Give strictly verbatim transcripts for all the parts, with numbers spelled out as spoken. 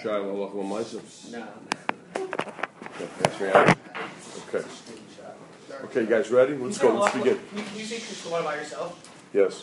Shiloh Halacha L'Maisa? No. Okay. Okay. Okay, you guys ready? Let's go. Let's begin. Can you say Kishkawar by yourself? Yes.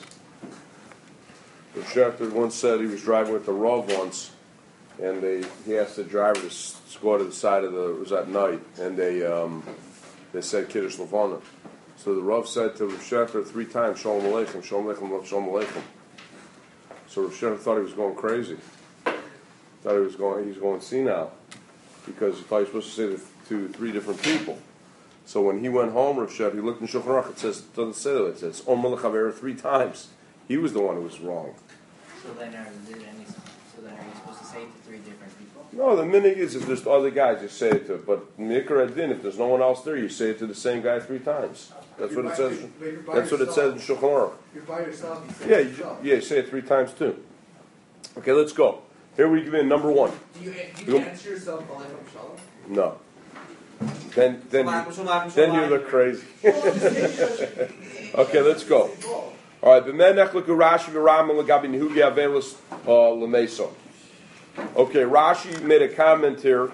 The Shefter once said he was driving with the Rav once, and they he asked the driver to s- go to the side of the. It was at night, and they um, they said Kiddush Levana. So the Rav said to Rav Shefter three times, Shalom Aleichem, Shalom Aleichem, Shalom Aleichem. So Rav Shefter thought he was going crazy. Thought he was going. He was going senile because he thought he was supposed to say it to three different people. So when he went home, Rav Shefter, he looked in Shulchan Aruch. It says it doesn't say that. It says Omer L'Chaver three times. He was the one who was wrong. So then are there any? So then are you supposed to say it to three different people? No, the minig is if there's other guys, you say it to. But Mikra Adin, if there's no one else there, you say it to the same guy three times. That's what it says. That's what it says in Shulchan Aruch. You're by yourself. You say Yeah, it you, yourself. yeah, you say it three times too. Okay, let's go. Here we give in number one. Do you, do You- you answer yourself Aleichem Shalom? No. Then, then, you, then you look crazy. Okay, let's go. All right, b'menech l'Rashi v'Ram l'gabi nehugi avelis l'meso. Okay, Rashi made a comment here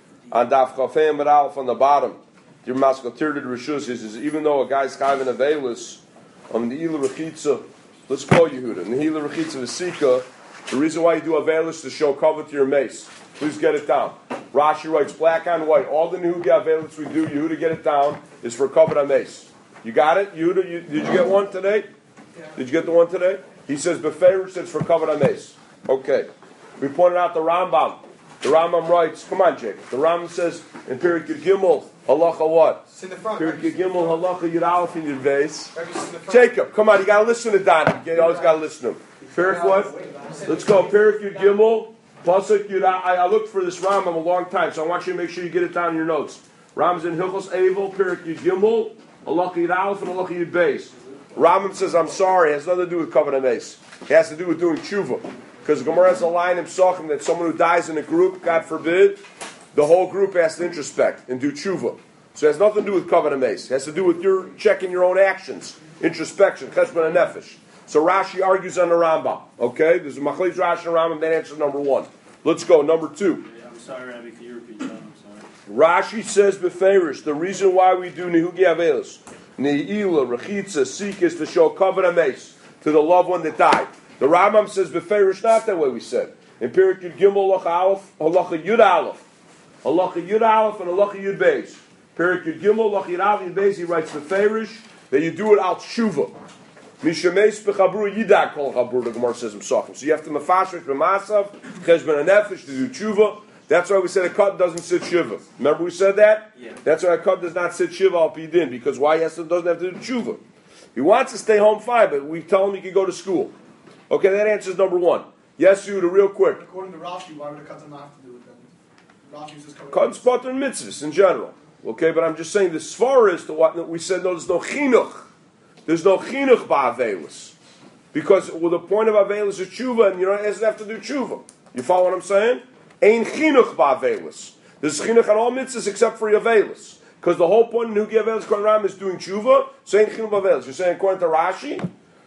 on Daf Chafei Amud Aleph on the bottom. Your maskatir to the Rishus says even though a guy's chayv in avelis on the ila rechitza, let's go Yehuda. The ila rechitza v'sika. The reason why you do avelis to show cover to your mace. Please get it down. Rashi writes black on white. All the nehugi avelis we do, Yehuda, get it down, is for cover on mace. You got it, Yehuda? You, did you get one today? Did you get the one today? He says Beferish says for covered on mace. Okay. We pointed out the Rambam. The Rambam writes, come on, Jake. The Rambam says in Period Gimel, halacha what? Sit in the front. Period Gimel, halacha Yud Aleph in your base. Maybe sit in the front. Jacob, come on, you got to listen to Don. You always got to listen to him. Period what? Let's go. Period Yud Gimel, pasuk Yud. I, I looked for this Rambam a long time, so I want you to make sure you get it down in your notes. Rambam's in Hilchos Eivel, Period Yud Gimel, halacha Yud Aleph, and halacha Yud Base. Rambam says, I'm sorry, it has nothing to do with covenant mace. It has to do with doing tshuva. Because Gemara has a line in Psachim that someone who dies in a group, God forbid, the whole group has to introspect and do tshuva. So it has nothing to do with covenant mace. It has to do with your checking your own actions, introspection, cheshbon and nefesh. So Rashi argues on the Rambam. Okay, there's a Machlekes Rashi and Rambam. That answers number one. Let's go, number two. I'm sorry, Rabbi, can you repeat that? I'm sorry. Rashi says beferish, the reason why we do Nehugi Avelis, Ne'ila, Rechitza, Seek is to show covenant mace to the loved one that died. The Rambam says beferish not that way we said. In Period Yud Gimel, Halacha Aleph, Halacha Yud Aleph. Halacha Yud Aleph and Halacha Yud Beis. Period Yud Gimel, Halacha Yud Aleph, Yud Beis, he writes beferish that you do it al tshuva. Mishameis bechabru yidak kol chabru, the Gemara says in Psachim. So you have to mafashrish b'masav, cheshbon nefesh to do tshuva. That's why we said a cut doesn't sit shiva. Remember we said that? Yeah. That's why a cut does not sit shiva al pidin, because why yes doesn't have to do tshuva. He wants to stay home fine, but we tell him he can go to school. Okay, that answers number one. Yes, you real quick. According to Rashi, why would a katan not have to do with them? Rashi says covered. Cut's pater and mitzvahs in general. Okay, but I'm just saying the svar is to what we said. No, there's no chinuch. There's no chinuch ba'avelis. Because well, the point of avelis is tshuva, and you don't have to do tshuva. You follow what I'm saying? Ein chinuch ba'avelis. There's chinuch on all mitzvahs except for avelis. Because the whole point in Nugi Avelis Koran is doing tshuva, so ain't chinuch ba'avelis. You're saying according to Rashi,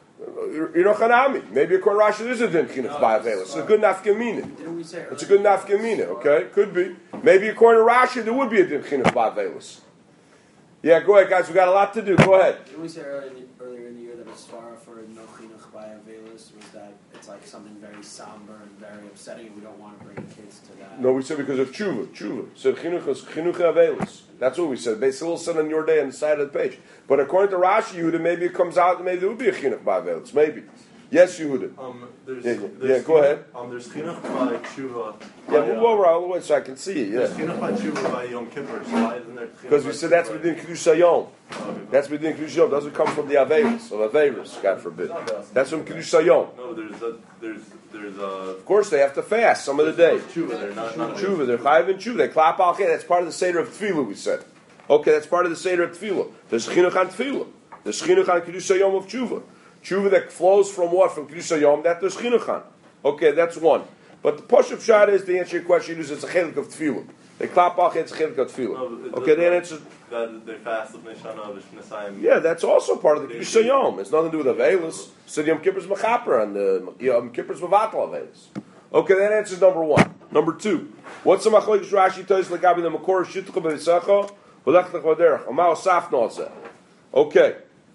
you're not chanami. Maybe according to Rashi there is a din chinuch ba'avelis. It's a good nafkamina. Didn't we say It's a good nafkamina, okay? Could be. Maybe according to Rashi there would be a din chinuch ba'avelis. Yeah, go ahead, guys. We got a lot to do. Go ahead. Didn't we say earlier in the, earlier in the year that the svara for no chinuch by Avelis was that it's like something very somber and very upsetting, and we don't want to bring kids to that? No, we said because of tshuva. Tshuva. So chinuch is chinuch avelis. That's what we said. Beis Hillel said on your day on the side of the page. But according to Rashi, Yehuda, maybe it comes out that maybe there would be a chinuch ba'avelis. Maybe. Yes, Yehuda. Um, there's, Yeah, there's yeah, go ahead. Um, there's chinuch by tshuva. Yeah, by, move uh, over all the way so I can see you. There's Yeah. chinuch by tshuva by Yom Kippur. So why isn't there? chinuch Because we by said that's tshuva? within Kedusha Yom. Okay. That's within Kedusha Yom. Doesn't come from the Avelis, of Averis, God forbid. That's from Kedusha Yom. No, there's a there's there's a Of course, they have to fast some of the day. tshuva. They're not not Tshuva, they're chayiv and tshuva. They clap al khay. That's part of the Seder of Tefillah, we said. Okay, that's part of the Seder of Tefillah. There's chinuch on Tefillah. There's chinuch on Kedusha Yom of tshuva. Tshuva that flows from what? From Kedusha Yom, that there's chinuch on. Okay, that's one. But the push of shot is, to answer your question, is it's a chelik of Tefillah. They clap al khay, it's a chelik of Tefillah. No, it Okay, that doesn't- answers... that they fast of Nishana of Nisayim. Yeah, that's also part of the Kedusha Yom. It's nothing to do with Avelis. So Yom Kippur's Mechaper and the Yom Kippur's Mavatal Avelis. Okay, that answers number one. Number two. What's the machlokes Rashi Toys legabi the makor shitcha b'visecha v'lech l'chvaderech? Amal safna alzeh. Okay.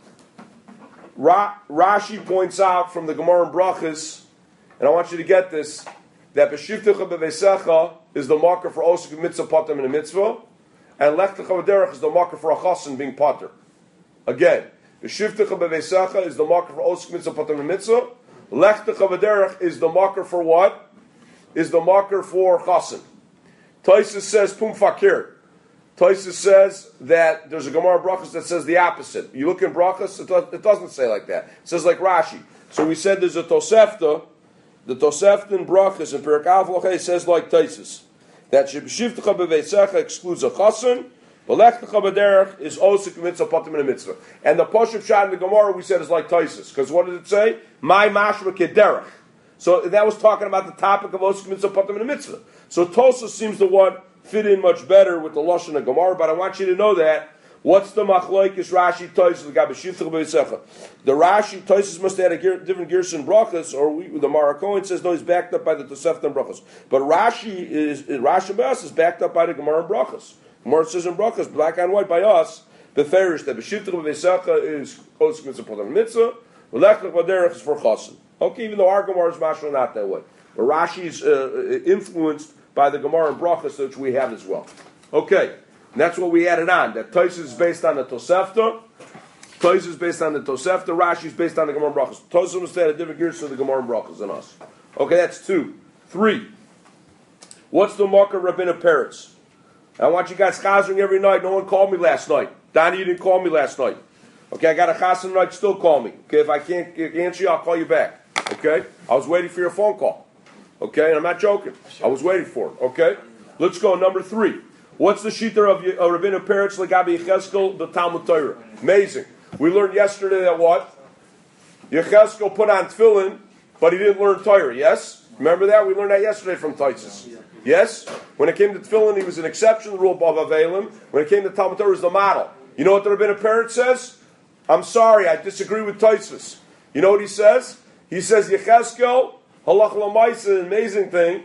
Ra- Rashi points out from the Gemara in Brachas, and I want you to get this, that b'shivtecha b'visecha is the marker for osik mitzvah patam in a mitzvah, and lech l'chvaderech is the marker for a chassan being pater. Again, b'shivtecha b'visecha is the marker for osik mitzvah patam in a mitzvah. Lech l'chvaderech is the marker for what? Is the marker for chassan. Taisus says pum fakir. Taisus says that there's a Gemara Brachas that says the opposite. You look in Brachas, it, does, it doesn't say like that. It says like Rashi. So we said there's a Tosefta. The Tosefta in Brachas in Perek Avloche says like Taisus that Shivtecha b'veisecha excludes a chassan, but Lechtacha b'derech is osik mitzvah patim in a mitzvah. And the Pashup Shad in the Gemara we said is like Taisus, because what did it say? My mashma kederech. So that was talking about the topic of osik mitzvah patim in a mitzvah. So Tosa seems to what fit in much better with the Lashon of Gemara, but I want you to know that. What's the machlokes Rashi Tosis legabe shivtecha b'visecha? The Rashi Tosis must have had a gear, different Gerson Brachas, or we, the Marakoin says no, he's backed up by the Tosefta and Brachas. But Rashi is Rashi Bas is backed up by the Gemara and Brachas. Gemara says in Brachas, black and white by us, the Ferish that b'shivtecha b'visecha is osik mitzvah patam mitzvah, v'lech l'chvaderech is for chassan. Okay, even though our Gemara is mashal not that way, but Rashi is uh, influenced by the Gemara and Brachas, which we have as well. Okay, and that's what we added on. That Tosfos is based on the Tosefta. Tosfos is based on the Tosefta. Rashi is based on the Gemara and Brachas. Tosfos must have a different gears to the Gemara and Brachas than us. Okay, that's two. Three. What's the mark of Rabbeinu Peretz? I want you guys chazering every night. No one called me last night. Donnie, you didn't call me last night. Okay, I got a chazan tonight. Still call me. Okay, if I can't answer you, I'll call you back. Okay, I was waiting for your phone call. Okay, and I'm not joking. I was waiting for it. Okay, let's go. Number three. What's the shita of uh, Rabbeinu Peretz legabi Yecheskel the Talmud Torah? Amazing. We learned yesterday that what Yecheskel put on tefillin, but he didn't learn Torah. Yes, remember that we learned that yesterday from Taisus. Yes, when it came to tefillin, he was an exception to the rule of Avelim. When it came to Talmud Torah, he was the model. You know what the Rabbeinu Peretz says? I'm sorry, I disagree with Taisus. You know what he says? He says Yecheskel. Halach l'maisa, an amazing thing.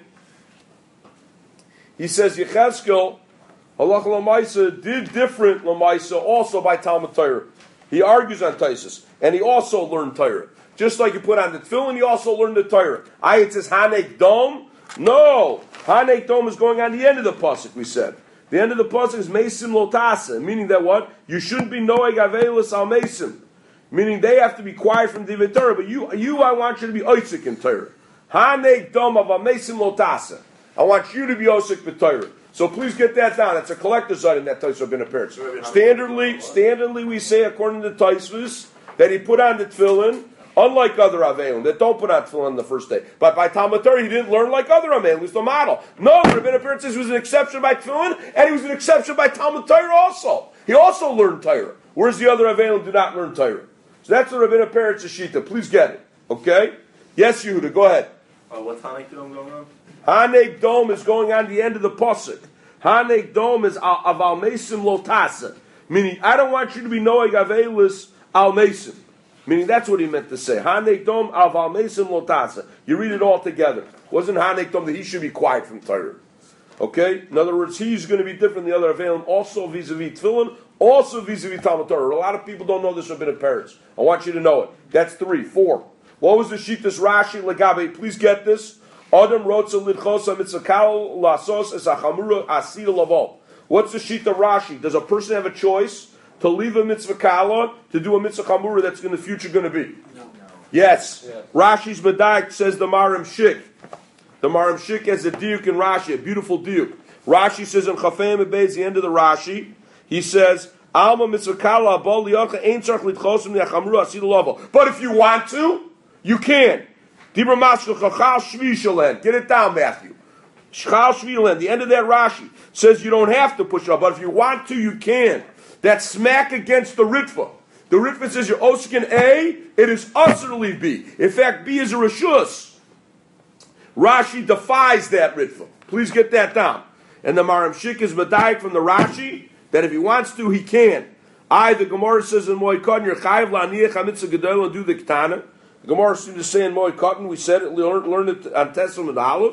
He says Yecheskel, halach l'maisa, did different l'maisa also by Talmud Torah. He argues on Taisus, and he also learned Torah. Just like you put on the tefillin, he also learned the Torah. I it says Hanek Dom. No, Hanek Dom is going on the end of the pasuk. We said the end of the pasuk is Meisim Lotasa, meaning that what you shouldn't be Noeg Avelis al Meisim, meaning they have to be quiet from Divrei Torah. But you, you, I want you to be Oisik in Torah. Hanek dom of amesim lotasa. I want you to be osik b'Torah. So please get that down. It's a collector's item that Tosfos been appeared. Standardly, standardly we say according to Tosfos that he put on the tefillin, unlike other avelim that don't put on tefillin the first day. But by Talmud Torah he didn't learn like other avelim. He was the model. No, Rabbeinu Peretz says he was an exception by tefillin, and he was an exception by Talmud Torah also. He also learned Torah, whereas the other avelim do not learn Torah. So that's the Rabbeinu Peretz shita. Please get it. Okay? Yes, Yehuda, go ahead. Uh, what's Hanek Dom going on? Hanek Dom is going on the end of the pasuk. Hanek Dom is of al mesim lotasa, meaning I don't want you to be noeg avelis al mesim. Meaning that's what he meant to say. Hanek Dom of al mesim lotasa. You read it all together. Wasn't Hanek Dom that he should be quiet from Torah? Okay. In other words, he's going to be different than the other avelim, also vis-a-vis tefillin, also vis-a-vis Talmud Torah. A lot of people don't know this Rabbeinu Peretz. I want you to know it. That's three, four. What was the Shitas Rashi legabe? Please get this. Adam rotza lidchosa mitzakal lasos es achamura asida lavol. What's the Shita Rashi? Does a person have a choice to leave a mitzvah kala to do a mitzvah chamura that's in the future going to be? No. Yes. Yeah. Rashi's Medaik says the Maram Shik. The Maram Shik has a diuk in Rashi, a beautiful diuk. Rashi says in Chafayim Ebez, the end of the Rashi, he says, Alma mitzvah kala abol liyacha ein tzarch lidchosim liachamura asida lavol. But if you want to, you can. Get it down, Matthew. The end of that Rashi says you don't have to push up, but if you want to, you can. That's smack against the Ritva. The Ritva says you're Oskin A, it is utterly B. In fact, B is a Rishus. Rashi defies that Ritva. Please get that down. And the Maram Shik is Medayik from the Rashi that if he wants to, he can. I, the Gemara says in Moed Katan, you're Chayiv La'aniach HaMitzvah Gedol and do the Ketana. The Gemara seems to say in Moed Katan, we said it, learned, learned it on Tessim and Aleph,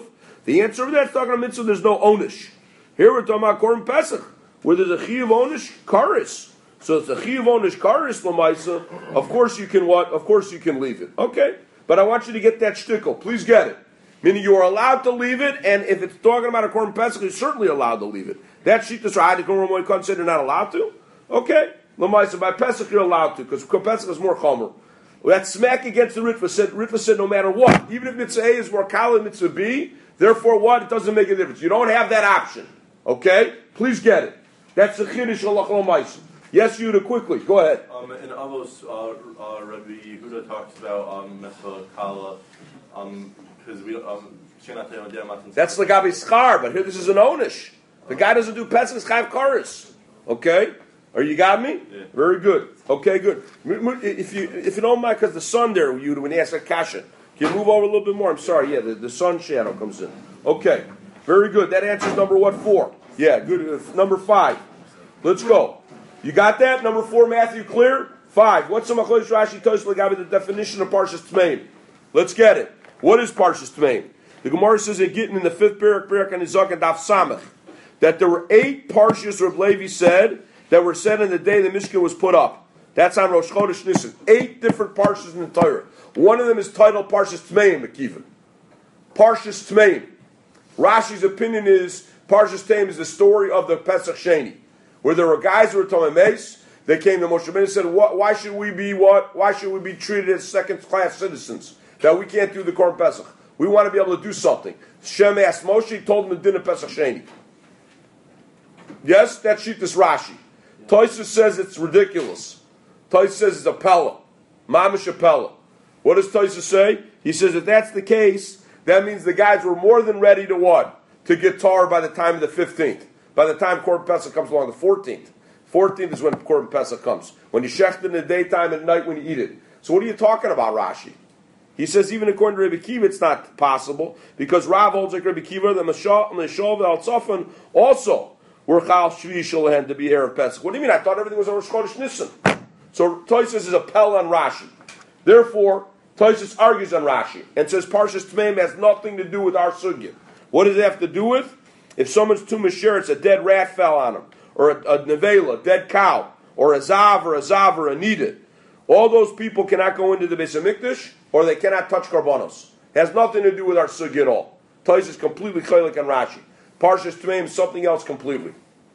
The answer over there is talking about mitzvah, there's no onish. Here we're talking about Korban Pesach, where there's a chiyuv onish karis. So it's a chiyuv onish karis l'maisa. Of course you can what? Of course you can leave it. Okay, but I want you to get that shtickle. Please get it. Meaning you are allowed to leave it, and if it's talking about a Korban Pesach, you're certainly allowed to leave it. That sheet is right. The Korban Moed said you're not allowed to. Okay, l'maisa by Pesach you're allowed to because Pesach is more chomer. That smack against the Ritva said. Ritva said no matter what, even if mitzvah A is more kal than mitzvah B, therefore what? It doesn't make a difference. You don't have that option. Okay, please get it. That's the chiddush halach l'maisa. Yes, Yehuda, quickly. Go ahead. Um, in Avos, uh, uh, Rabbi Yehuda talks about um, mitzvah kala, um, because we um. That's the Gabi Schar, but here this is an onish. The guy doesn't do Pesach Chayav Karis. Okay? Or you got me? Yeah. Very good. Okay, good. If you if you don't mind, because the sun there, you when he asks a kasha, can you move over a little bit more? I'm sorry. Yeah, the, the sun shadow comes in. Okay, very good. That answers number what four? Yeah, good. Uh, number five. Let's go. You got that? Number four, Matthew, clear? Five. What's the Machodesh Rashi Tosh Lagabi, the definition of Parshas Tmeim? Let's get it. What is Parshas Tmeim? The Gemara says in Gittin in the fifth parak, parak and Nizak and Daf Samach, that there were eight Parshas, Reb Levi said, that were said in the day the Mishkan was put up. That's on Rosh Chodesh Nisan. Eight different Parshas in the Torah. One of them is titled Parshas Tmeim, Akiva. Parshas Tmeim. Rashi's opinion is Parshas Tmeim is the story of the Pesach Sheni, where there were guys who were Tomei Meis. They came to Moshe Rabbeinu and said, what, why should we be what? Why should we be treated as second-class citizens? That we can't do the Korban Pesach. We want to be able to do something. Shem asked Moshe, he told him the din of Pesach Sheni. Yes, that sheet is Rashi. Yeah. Tosfos says it's ridiculous. Tosfos says it's a pella. Mamish a pella. What does Tosfos say? He says if that's the case, that means the guys were more than ready to what? To get tar by the time of the fifteenth. By the time Korban Pesach comes along, the fourteenth. fourteenth is when Korban Pesach comes. When you shecht in the daytime and at night when you eat it. So what are you talking about, Rashi? He says even according to Rebbe Kiva, it's not possible because Rav holds like Rebbe Kiva, the Mashal and the Shov Al Tzafan also were Chal Shvi Shalahan to be Erev Pesach. What do you mean? I thought everything was on Rosh Chodesh Nisan. So Tosfos is a pel on Rashi. Therefore, Tosfos argues on Rashi and says Parshas Tmeim has nothing to do with our sugya. What does it have to do with? If someone's too mashiritz, a dead rat fell on him, or a, a nevela, a dead cow, or a zav, or a zav, or a nidid. All those people cannot go into the Beis HaMikdash, or they cannot touch karbanos. It has nothing to do with our sugi at all. Tosfos is completely chaylik and Rashi. Parshas Tmeim is something else completely.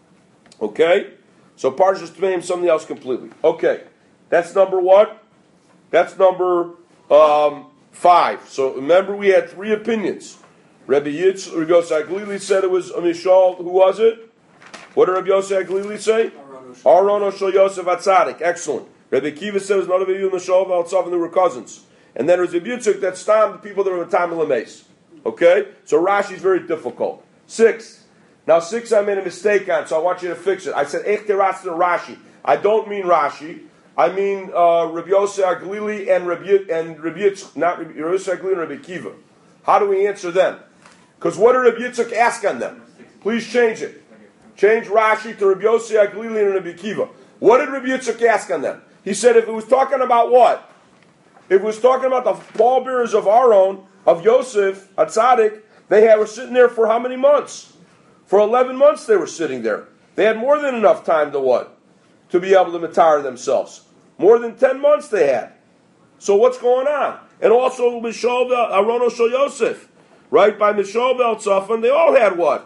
Okay? So Parshas Tmeim is something else completely. Okay. That's number what? That's number um, five. So remember we had three opinions. Rabbi Yitz, Rabbi Yosef Aglili said it was a Mishal. Who was it? What did Rabbi Yosef Aglili say? Aron Oshel Yosef Atzadik. Excellent. Rabbi Kiva said it was not a video Mishal Valtzav, and they were cousins. And then there's a Yitzchak that stam the people that were in time of Lameis. Okay? So Rashi's very difficult. Six. Now six I made a mistake on, so I want you to fix it. I said Eich Teratz Rashi. I don't mean Rashi. I mean uh, Rabbi Yosef Aglili and Rabbi and Rabbi Yitzchak, not Rabbi Yosef Aglili and Rabbi Kiva. How do we answer them? Because what did Rabbi Yitzchak ask on them? Please change it. Change Rashi to Rabbi Yosef Aglili and Rabbi Kiva. What did Rabbi Yitzchak ask on them? He said if it was talking about what? If it was talking about the pallbearers of Aaron, of Yosef, Atzadik, they had, were sitting there for how many months? For eleven months they were sitting there. They had more than enough time to what? To be able to retire themselves. More than ten months they had. So what's going on? And also Mishal Aaron Oshel Yosef, right? By Mishal Bel Tzafan, they all had what?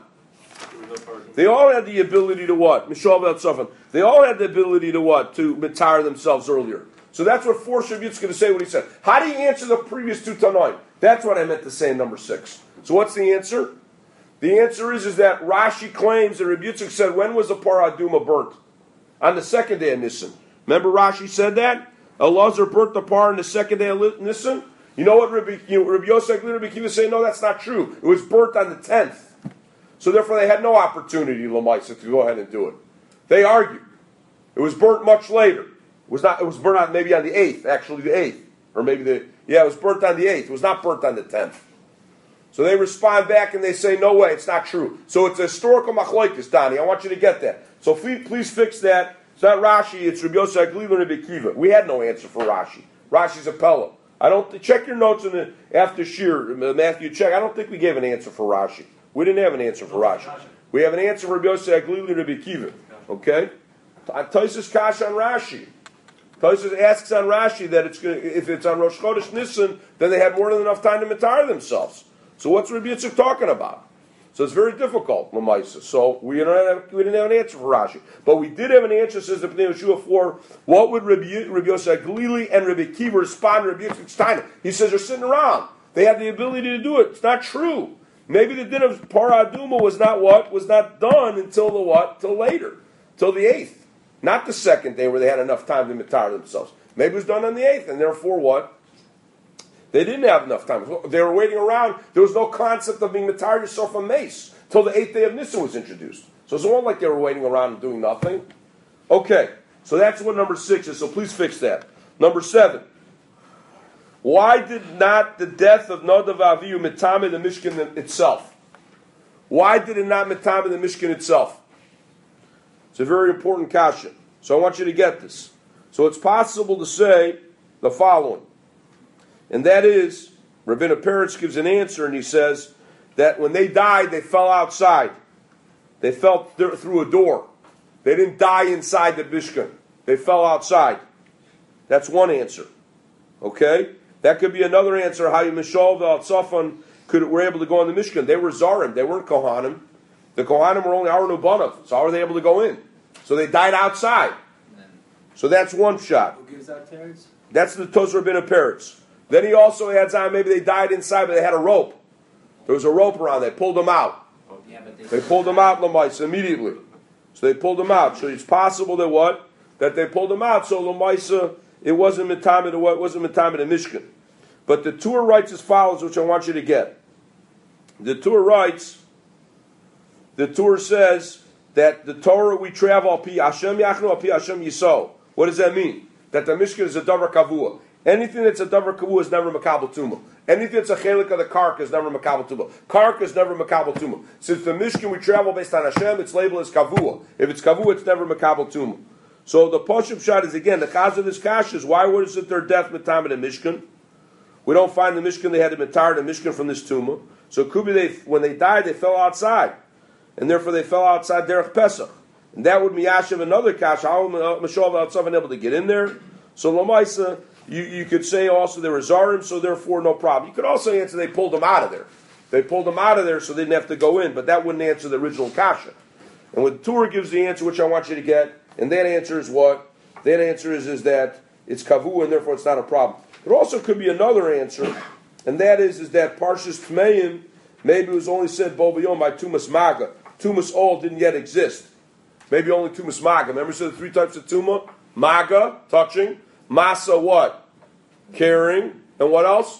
They all had the ability to what? Mishal Bel Tzafan. They all had the ability to what? To retire themselves earlier. So that's what forced Rabbi Yitzchak to say what he said. How do you answer the previous two Tanoim? That's what I meant to say in number six. So what's the answer? The answer is, is that Rashi claims that Rabbi Yitzchak said, when was the Parah Aduma burnt? On the second day of Nisan. Remember Rashi said that? Elazar burnt the Parah on the second day of Nisan? You know what Rabbi, you know, Rabbi Yosef and Rabbi Kiva say? No, that's not true. It was burnt on the tenth. So therefore they had no opportunity, Lamaisa, to go ahead and do it. They argued. It was burnt much later. It was not. It was burnt on maybe on the eighth, actually the eighth, or maybe the yeah. It was burnt on the eighth. It was not burnt on the tenth. So they respond back and they say, "No way, it's not true." So it's a historical machlokes, Donnie. I want you to get that. So please, please fix that. It's not Rashi. It's Rabbi Yosef Aglili and Rabbi Kiva. We had no answer for Rashi. Rashi's a pella. I don't th- check your notes in the after Shir, Matthew. Check. I don't think we gave an answer for Rashi. We didn't have an answer for Rashi. We have an answer for Rabbi Yosef Aglili Rabbi Akiva. Okay, Tosfos Kash on Rashi. Tosfos asks on Rashi that it's gonna, if it's on Rosh Chodesh Nisan, then they had more than enough time to matar themselves. So what's Rabbi Yitzchak talking about? So it's very difficult, Lamaisa. So we don't have, we didn't have an answer for Rashi, but we did have an answer. Says the Pnei Yeshua for what would Rabbi, Rabbi Yosef Aglili and Rabbi Akiva respond to Rabbi Yitzchak Steiner? He says they're sitting around. They have the ability to do it. It's not true. Maybe the din of Parah Aduma was not what was not done until the what? Till later, till the eighth, not the second day where they had enough time to matar themselves. Maybe it was done on the eighth, and therefore what? They didn't have enough time. They were waiting around. There was no concept of being matar yourself a mace till the eighth day of Nisan was introduced. So it's not like they were waiting around and doing nothing. Okay, so that's what number six is. So please fix that. Number seven. Why did not the death of Nadav Avihu mitame the Mishkan itself? Why did it not mitame the Mishkan itself? It's a very important kasha. So I want you to get this. So it's possible to say the following. And that is, Rabbeinu Peretz gives an answer and he says that when they died, they fell outside. They fell th- through a door. They didn't die inside the Mishkan. They fell outside. That's one answer. Okay? That could be another answer, how you Mishal Val Tzafan could were able to go in the Mishkan. They were Zarim, they weren't Kohanim. The Kohanim were only Aaron Ubanav. So how were they able to go in? So they died outside. So that's one shot. Who gives that teretz? That's the Tos Rabbeinu Peretz. Then he also adds on, maybe they died inside, but they had a rope. There was a rope around, they pulled them out. Yeah, but They pulled them out, Lamaisa, immediately. So they pulled them out. So it's possible that what? That they pulled them out. So Lamaisa, it wasn't Mitamid, it wasn't Mitamid and Mishkan. But the Torah writes as follows, which I want you to get. The Torah writes, the Torah says that the Torah we travel al pi Hashem Yachnu al pi Hashem Yisrael. What does that mean? That the Mishkan is a davar kavua. Anything that's a davar kavua is never makabel tumah. Anything that's a chelik of the karka is never makabel tumah. Karka is never makabel tumah. Since the Mishkan we travel based on Hashem, it's labeled as kavua. If it's kavua, it's never makabel tumah. So the Pashup shot is again the cause of this kash is why was it their death mitamid and Mishkan? We don't find the Mishkan they had to matar the Mishkan from this tumah. So it could be they when they died they fell outside, and therefore they fell outside derech Pesach, and that would miyashiv another kash. How Mishal Val able to get in there? So Lamaisa, you you could say also they were zarim, so therefore no problem. You could also answer they pulled them out of there. They pulled them out of there so they didn't have to go in, but that wouldn't answer the original kasha. And when the Torah gives the answer, which I want you to get, and that answer is what? That answer is is that it's kavu and therefore it's not a problem. There also could be another answer, and that is, is that Parshas Tmeim, maybe it was only said Bo B'yom by Tumas Maga. Tumas Ol didn't yet exist. Maybe only Tumas Maga. Remember, so the three types of Tumah? Maga, touching. Masa, what? Carrying. And what else?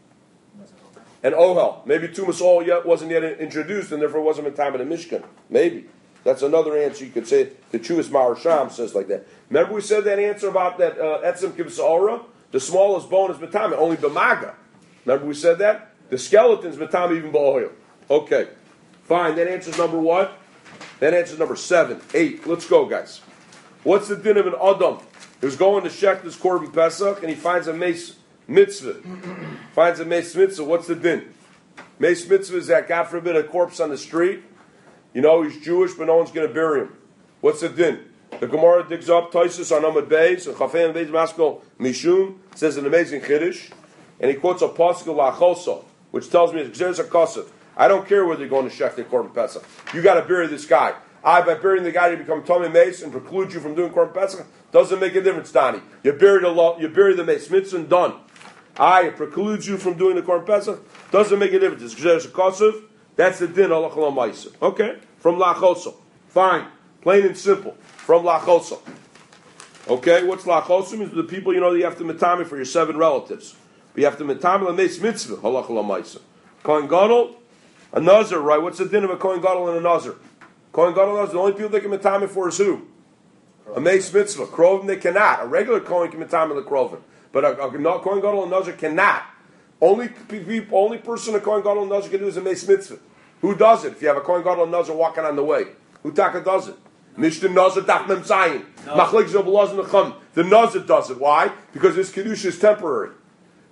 And Ohel. Maybe Tumas Ol yet wasn't yet introduced, and therefore it wasn't in time in the Mishkan. Maybe. That's another answer you could say. The Chuvas Maharsham says like that. Remember we said that answer about that uh, Etzem Kivsa'ora? The smallest bone is Matama, only B'maga. Remember we said that? The skeleton's Matama even B'oil. Okay. Fine, that answers number what? That answers number seven. Eight. Let's go, guys. What's the din of an Adam who's going to check this Korban Pesach and he finds a mace mitzvah? finds a mace mitzvah. What's the din? Mace mitzvah is that, God forbid, a corpse on the street. You know, he's Jewish, but no one's going to bury him. What's the din? The Gemara digs up Taisus on Amud Beis, and Chafei Beis Maskol Mishum says an amazing Chiddush, and he quotes a pasuk Lachoso, which tells me there's a kosef. I don't care whether you're going to Shech the Korban Pesach. You got to bury this guy. I, by burying the guy, you become Tomei Mace and preclude you from doing Korban Pesach. Doesn't make a difference, Donnie. You bury the law, you bury the Mace Mitzvah and done. I it precludes you from doing the Korban Pesach. Doesn't make a difference. There's a kosef. That's the din Allah Maisa. Okay, from Lachoso. Fine, plain and simple. From Lachoso. Okay, what's Lachoso? Means the people you know that you have to mitami for your seven relatives. But you have to mitami l'meis mitzvah. Halacha l'maisa. Kohen Gadol, a nazir, right? What's the din of a Kohen Gadol and a nazir? Kohen Gadol and a nazir, the only people they can mitami for is who? A meis mitzvah. Kroven they cannot. A regular Kohen can mitami the Kroven. But a, a, a Kohen Gadol and nazir cannot. Only people, only person a Kohen Gadol and nazir can do is a meis mitzvah. Who does it? If you have a Kohen Gadol and nazir walking on the way. Who taka does it? Mishnah Nazir Daf Mem Zayin. Machlik Zobelaz Necham. The Nazir does it. Why? Because this Kedusha is temporary.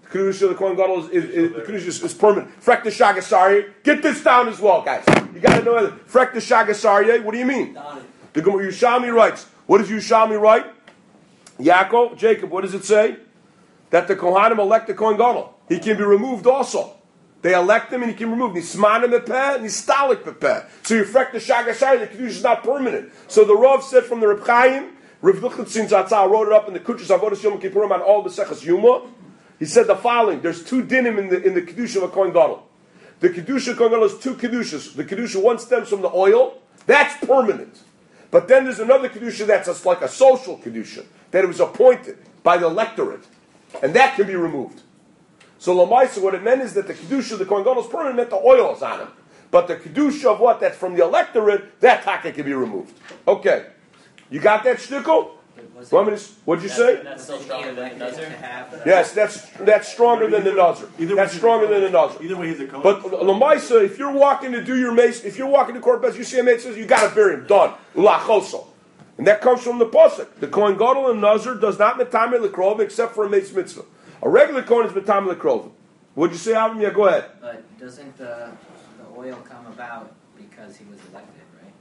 Kedusha of the Kohen Gadol is, is, is, the Kedusha is, is permanent. Frek the Shagasarye. Get this down as well, guys. You got to know that. Frek the Shagasarye. What do you mean? The Yerushalmi writes. What does Yerushalmi write? Yaakov, Jacob, what does it say? That the Kohanim elect the Kohen Gadol. He can be removed also. They elect him and he can remove. Nismanim epeh, nistalik epeh. So you frek the Shagasarye, the Kedusha is not permanent. So the Rav said from the Reb Chaim, Rav Lichtenstein Zatzal wrote it up in the Kuchas Avodas Yom Kippurim on all the Seches Yuma. He said the following: there's two dinim in the in the kedusha of a kohen gadol. The kedusha of kohen gadol is two kedushas. The kedusha one stems from the oil, that's permanent. But then there's another kedusha that's a, like a social kedusha that it was appointed by the electorate, and that can be removed. So lamaisa, what it meant is that the kedusha of the kohen gadol is permanent, meant the oil is on him. But the kedusha of what that's from the electorate, that taka can be removed. Okay, you got that shtickle? What did you say? That's still stronger than the Nazir. Yes, that's that's stronger than the Nazir. That's stronger than the Nazir. Either way, he's a kohen. But Lamaisa, if you're walking to do your mace, if you're walking to Korban, you see a mace says you got to bury him. Done. Ulachoso, and that comes from the pasuk. The Kohen Gadol and Nazir does not metame lekrov except for a mace mitzvah. A regular Kohen is metame lekrov. What'd you say, Avim? Yeah, go ahead. But doesn't the the oil come about because he was elected, right?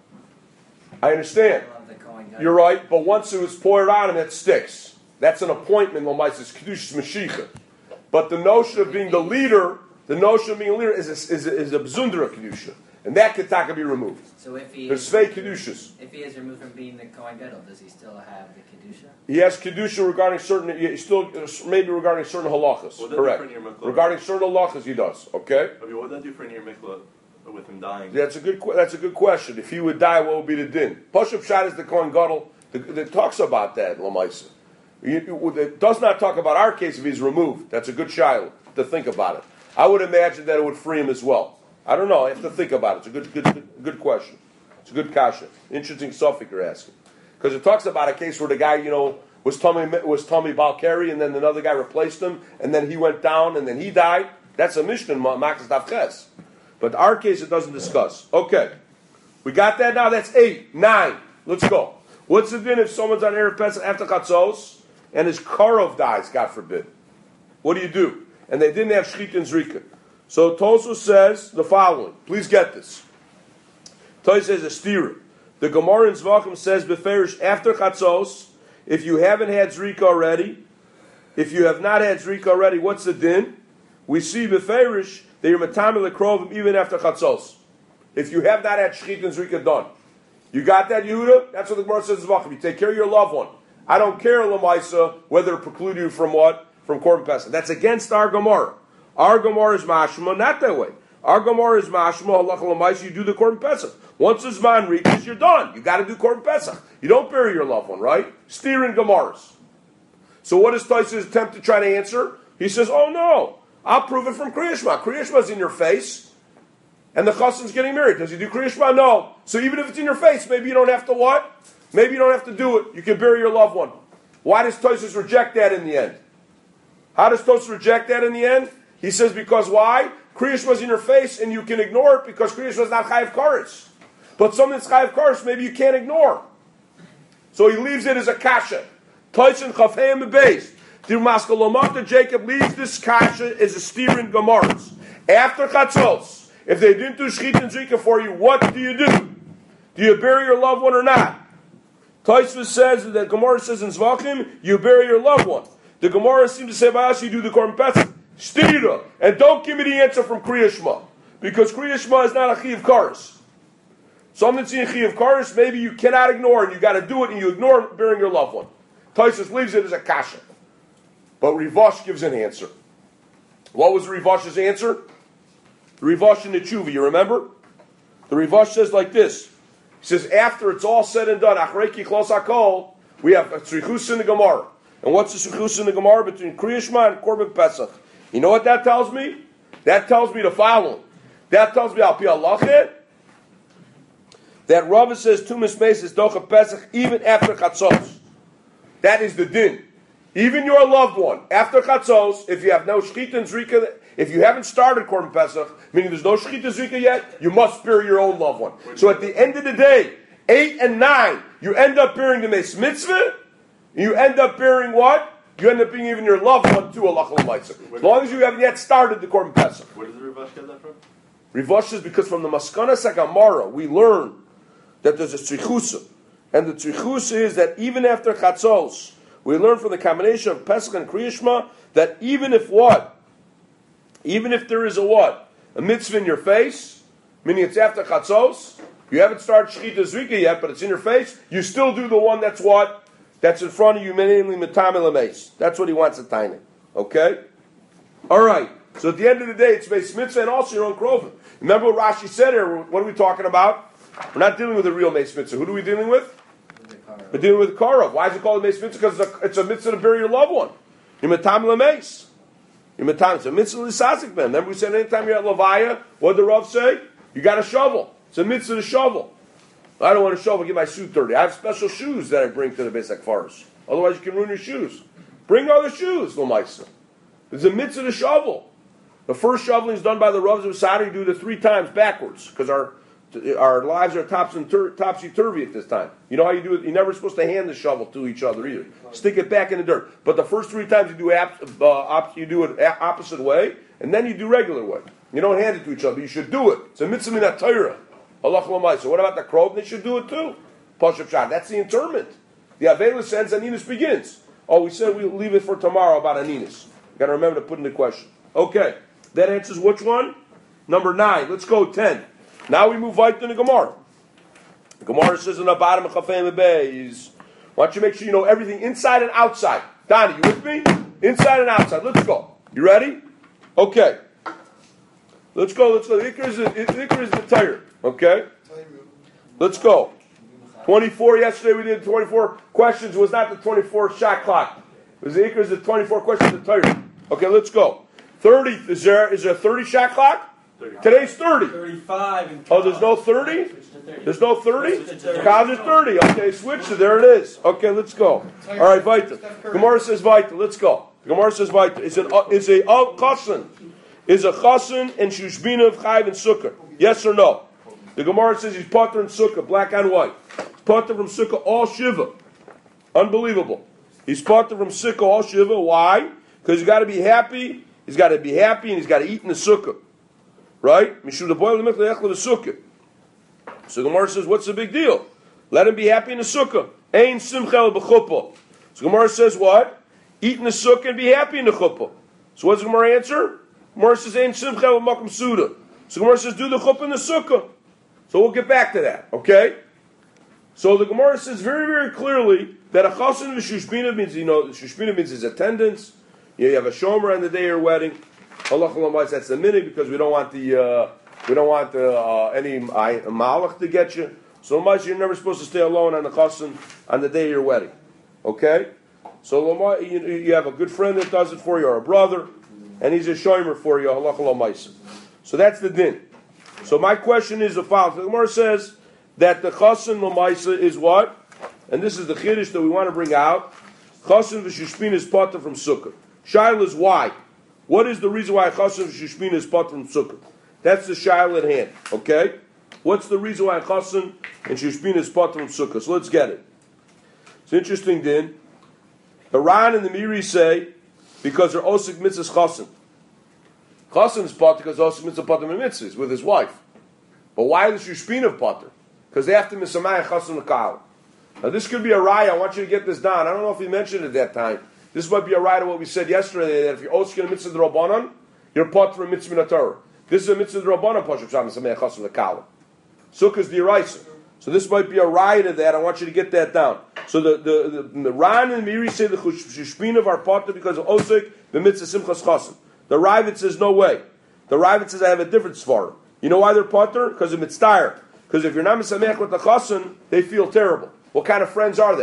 I understand. I love the Kohen Gadol. You're right, but once it was poured on him, it sticks. That's an appointment, Lamaisa, it's Kedushas Mashiach. But the notion of being the leader, the notion of being a leader is a, is a, is a Bzundra Kedusha. And that can taka be removed. So if he There's is, Svei Kedushas. if he is removed from being the Kohen Gadol, does he still have the Kedusha? He has Kedusha regarding certain, he still, maybe regarding certain halachas. What would that do Correct. for Nir Mikla? Regarding certain halachas, he does. Okay? I mean, what would that do for Nir Mikla with him dying? That's a good. que- That's a good question. If he would die, what would be the din? Pashup Shad is the Kohen Gadol that talks about that. Lamaisa. It does not talk about our case if he's removed. That's a good child to think about it. I would imagine that it would free him as well. I don't know. I have to think about it. It's a good, good, good, good question. It's a good kasha. Interesting suffix you're asking, because it talks about a case where the guy, you know, was Tommy was Tommy Balkari, and then another guy replaced him, and then he went down, and then he died. That's a Mishnah in Makas Davches. But our case it doesn't discuss. Okay, we got that now. That's eight, nine. Let's go. What's the din if someone's on Erev Pesach after Chatzos and his karov dies? God forbid. What do you do? And they didn't have shchita and zrika. So Tosu says the following. Please get this. Tosu says a stira. The Gemara in Zvachim says beferish after Chatzos. If you haven't had zrika already, if you have not had zrika already, what's the din? We see beferish that you're matamil lekrovim even after Chatzos. If you have not had shchita and zrika done. You got that, Yehuda? That's what the Gemara says in Zvachim. You take care of your loved one. I don't care, Lamaisa, whether it preclude you from what? From Korban Pesach. That's against our Gemara. Our Gemara is mashma, not that way. Our Gemara is mashma, halacha lamaisa, you do the Korban Pesach. Once the Zman reaches, you're done. You got to do Korban Pesach. You don't bury your loved one, right? Steering Gemaras. So what does Taisa's attempt to try to answer? He says, oh no, I'll prove it from Kriya Shema. Kriya Shema's in your face, and the chassan's getting married. Does he do Kriya Shema? No. So even if it's in your face, maybe you don't have to what? Maybe you don't have to do it. You can bury your loved one. Why does Tosfos reject that in the end? How does Tosfos reject that in the end? He says because why? Kriya Shema is in your face and you can ignore it because Kriya Shema is not Chayav Karetz. But something that's Chayav Karetz maybe you can't ignore. So he leaves it as a kasha. Tosin Chafayim Beis. The Maskalomata Jacob leaves this kasha as a steer in Gemaras. After Chatzos, if they didn't do Shchit and Zrika for you, what do you do? Do you bury your loved one or not? Tosfos says, the Gemara says in Zvachim, you bury your loved one. The Gemara seems to say by us, you do the Korban Pesach. Stira. And don't give me the answer from Kriya Shema. Because Kriya Shema is not a Chiyav Kares. Something that's in Chiyav Kares, maybe you cannot ignore and you got to do it and you ignore burying your loved one. Tosfos leaves it as a kasha. But Rivash gives an answer. What was Rivash's answer? The Rivash in the Tshuva, you remember? The Rivash says like this. He says, after it's all said and done, Achrei ki chlos hakol, we have a tzrichus in the Gemara. And what's the tzrichus in the Gemara between Kriya Shema and Korban Pesach? You know what that tells me? That tells me the following. That tells me, al pi halachah, that Rava says Tumas Meis is Docha Pesach even after Chatzos. That is the din. Even your loved one, after Chatzos, if you have no Shchita and Zrika, if you haven't started Korban Pesach, meaning there's no Shchita and Zrika yet, you must bury your own loved one. So at the end of the day, eight and nine, you end up burying the Meis Mitzvah, and you end up burying what? you end up being even your loved one too, Allah L'maisa. As long as you haven't yet started the Korban Pesach. Where does the Rivash get that from? Rivash is because from the Maskana Sagamara, we learn that there's a tzrichusa. And the tzrichusa is that even after Chatzos, we learn from the combination of Pesach and Kriya Shema that even if what? Even if there is a what? A mitzvah in your face, meaning it's after Chatzos, you haven't started Shechita Zrika yet, but it's in your face, you still do the one that's what? That's in front of you, mainly Metamel Ames. That's what he wants to tiny. Okay? Alright. So at the end of the day, it's Beis Mitzvah and also your own Kroven. Remember what Rashi said here? What are we talking about? We're not dealing with a real Beis Mitzvah. Who are we dealing with? We're dealing with Korov. Why is it called a Beis Mitzvah? Because it's a, it's a mitzvah to bury your loved one. You're Metamel Ames. You're Metamel. It's a mitzvah L'sazik man. Remember we said anytime you're at Levaya, what did the Rav say? You got a shovel. It's a mitzvah to shovel. I don't want to shovel, get my suit dirty. I have special shoes that I bring to the Beis HaKfaros. Otherwise you can ruin your shoes. Bring other shoes, L'maisa. It's a mitzvah to shovel. The first shoveling is done by the Ravs of Saturday. You do it three times backwards because our our lives are topsy-turvy at this time. You know how you do it? You're never supposed to hand the shovel to each other either. Stick it back in the dirt. But the first three times you do ap- uh, op- you do it opposite way, and then you do regular way. You don't hand it to each other. You should do it. It's a mitzvah min ha-Torah. Allah L'mai. So what about the Krov? They should do it too. Pashup Shah. That's the interment. The Avelis ends, Aninus begins. Oh, we said we'll leave it for tomorrow about Aninus. Got to remember to put in the question. Okay. That answers which one? Number nine. Let's go ten. Now we move right to the Gemara. The Gemara says in the bottom of Chafei Beis, why don't you make sure you know everything inside and outside? Donnie, you with me? Inside and outside. Let's go. You ready? Okay. Let's go. Let's go. The Iker is the, Iker is the tire. Okay. Let's go. twenty-four. Yesterday we did twenty-four questions. It was not the twenty-four shot clock. It was the Iker is the twenty-four questions the tire. Okay. Let's go. thirty. Is there is there a thirty shot clock? thirty. Today's thirty. thirty-five. And oh, there's no thirty? There's no thirty? College is thirty. Okay, switch it. There it is. Okay, let's go. All right, Vaita. Gemara says Vaita. Let's go. Gemara says Vaita. Is an is a uh, chassan? Is a chassan and shushbina of chayv and sukkah? Yes or no? The Gemara says he's potter and sukkah, black and white. Potter from sukkah all shiva. Unbelievable. He's potter from sukkah all shiva. Why? Because he's got to be happy. He's got to be happy and he's got to eat in the sukkah. Right? So the Gemara says, what's the big deal? Let him be happy in the sukkah. Ein simchel b'chuppah. So Gemara says what? Eat in the sukkah and be happy in the chuppah. So what's the Gemara answer? Gemara says, Ein simchel b'makom suda. So Gemara says, do the chuppah in the sukkah. So we'll get back to that. Okay? So the Gemara says very, very clearly that a chassan v'shushbina means, you know, shushbina means his attendance. You have a shomer on the day of your wedding. Allah L'mai, that's the minute because we don't want the uh, we don't want the, uh, any malach to get you. So much you're never supposed to stay alone on the chassan on the day of your wedding. Okay, so you, you have a good friend that does it for you, or a brother, and he's a shomer for you. Allah L'mai. So that's the din. So my question is the following: the Gemara says that the chassan l'maisa is what, and this is the chiddush that we want to bring out. Chassan v'shushbina is potter from sukkah. Shaila is why. What is the reason why chassan v'shushbina is potter from sukkah? That's the shaila at hand. Okay? What's the reason why chassan and shushbina is potter from sukkah? So let's get it. It's interesting, din. The Ran and the Miri say because they're osik mitzvahs chassan. Chassan is potter because osik mitzvah potter mitzvahs with his wife. But why is shushbina potter? Because they have to misamay chassan l'kal. Now this could be a raya. I want you to get this down. I don't know if you mentioned it at that time. This might be a right of what we said yesterday, that if you're osking a mitzvah d'Rabbanan, you're pot for a mitzvah min Torah. This is a mitzvah d'Rabbanan, Pashup Sham, Samei Chasam L'Kala. Sukkah is the Eraisa. So this might be a right of that. I want you to get that down. So the the, the, the Ran and Miri say the Shushbinav are potter because of osik, the mitzvah Simchas Chasam. The Ravid says no way. The Ravid says I have a different svara. You know why they're potter? Because of mitzvah. Because if you're not misamech with the Chasam, they feel terrible. What kind of friends are they?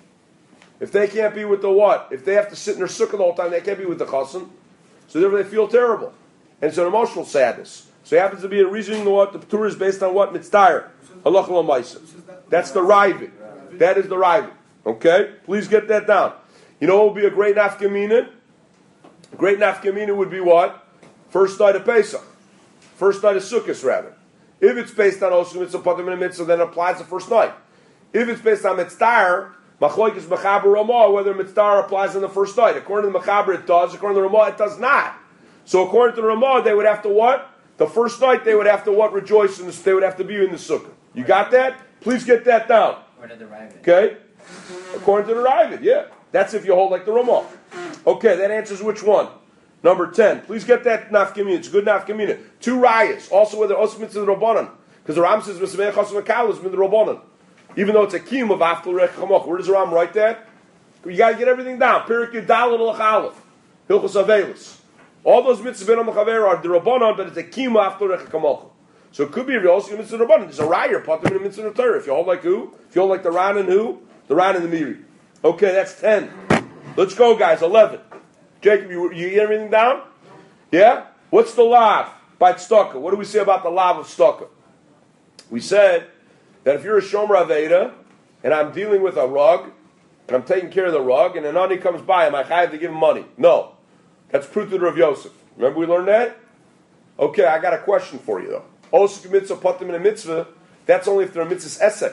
If they can't be with the what? If they have to sit in their sukkah the whole time, they can't be with the chassan. So therefore they feel terrible. And it's an emotional sadness. So it happens to be a reasoning what the Torah is based on what? Mitzvah. Halach l'maisa. That's the Ravid. That is the Ravid. Okay? Please get that down. You know what would be a great nafkamina? A great nafkamina would be what? First night of Pesach. First night of Sukkot, rather. If it's based on Osum Mitzvah Patim and Mitzvah, then it applies the first night. If it's based on Mitzvah, Machlokes Mechaber Ramah, whether Mitzvah applies on the first night. According to the Mechaber, it does. According to the Ramah, it does not. So according to the Ramah, they would have to what? The first night they would have to what? Rejoice in the, they would have to be in the sukkah. You got that? Please get that down. Where did the Ravid? Okay? According to the Ravid, yeah. That's if you hold like the Ramah. Okay, that answers which one? Number ten. Please get that nafkamina. It's a good nafkamina. Two rayas. Also whether also mitzvah the Rabbanan. Because the Ram says Mitzvah Chasam Akal is mitzvah Rabbanan. Even though it's a kiyum of Aftal Rech Chamoch. Where does the Ram write that? You got to get everything down. Perik Yudal Al Chalef. Hilchos Avelis. All those mitzvahs on the Chaver are the Rabbanan, but it's a kiyum of Aftal Rech Chamoch. So it could be if you're also mitzvah Rabbanan. There's a raya, Patim in a mitzvah Torah. If you hold like who? If you hold like the Ran and who? The Ran and the Miri. Okay, that's ten. Let's go, guys. Eleven. Jacob, you, you get everything down? Yeah? What's the lav by tzedakah? What do we say about the lav of tzedakah? We said that if you're a shomer aveda and I'm dealing with a rug and I'm taking care of the rug and an ani comes by, am I chayav to give him money? No. That's proof to Rav Yosef. Remember we learned that? Okay, I got a question for you though. Osuk mitzvah patim in a mitzvah, that's only if they're a mitzvah's essay.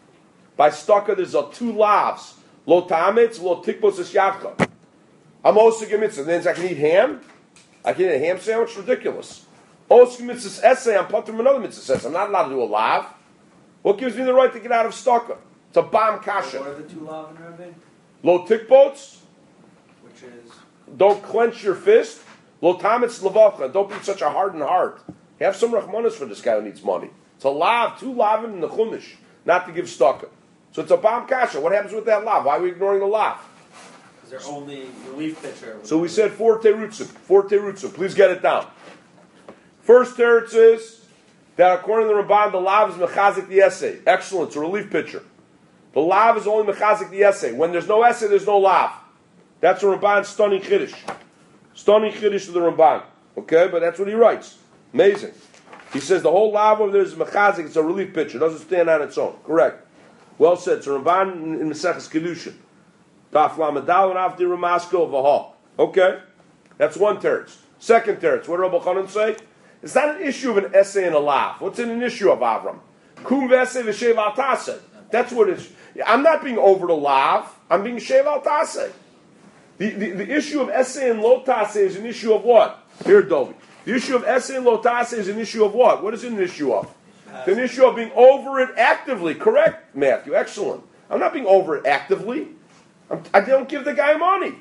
By tzedakah there's a two lavs. Lo ta'amitz, lo tikbos es yavcha. I'm osuk mitzvah. Then I can eat ham? I can eat a ham sandwich? Ridiculous. Osuk mitzvah's essay, I'm patim another mitzvah's essay. I'm not allowed to do a lav. What gives me the right to get out of tzedakah? It's a bam kasha. What are the two lav and Rabbi? Lo tikbots, Which is don't clench your fist. Lo tamitz levavcha, don't be such a hardened heart. Have some rachmanis for this guy who needs money. It's a lav, two lavin in the chumash, not to give tzedakah. So it's a bam kasha. What happens with that lav? Why are we ignoring the lav? because they're only relief pitcher. So we said four terutzim. Four terutzim. Please get it down. First teretz is that according to the Ramban, the lav is mechazik the essay. Excellent. It's a relief pitcher. The lav is only mechazik the essay. When there's no essay, there's no lav. That's a Ramban stunning chiddush. Stunning chiddush to the Ramban. Okay, but that's what he writes. Amazing. He says the whole lav over there is mechazik. It's a relief pitcher. It doesn't stand on its own. Correct. Well said. It's a Ramban in Maseches Kedushin. Daf Lamadal and Avdi Ramasko V'ha. Okay, that's one teretz. Second teretz. What did Rabbi Chanan say? It's not an issue of an essay and a lav. What's in an issue of Avram? Kum v'essay v'shev al taseh. That's what it's. I'm not being over the lav. I'm being shev al taseh. The, the the issue of essay and lo taseh is an issue of what? Here, Dovi. The issue of essay and lo taseh is an issue of what? What is it an issue of? It's an issue of being over it actively. Correct, Matthew. Excellent. I'm not being over it actively. I'm, I don't give the guy money.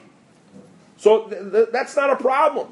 So th- th- that's not a problem.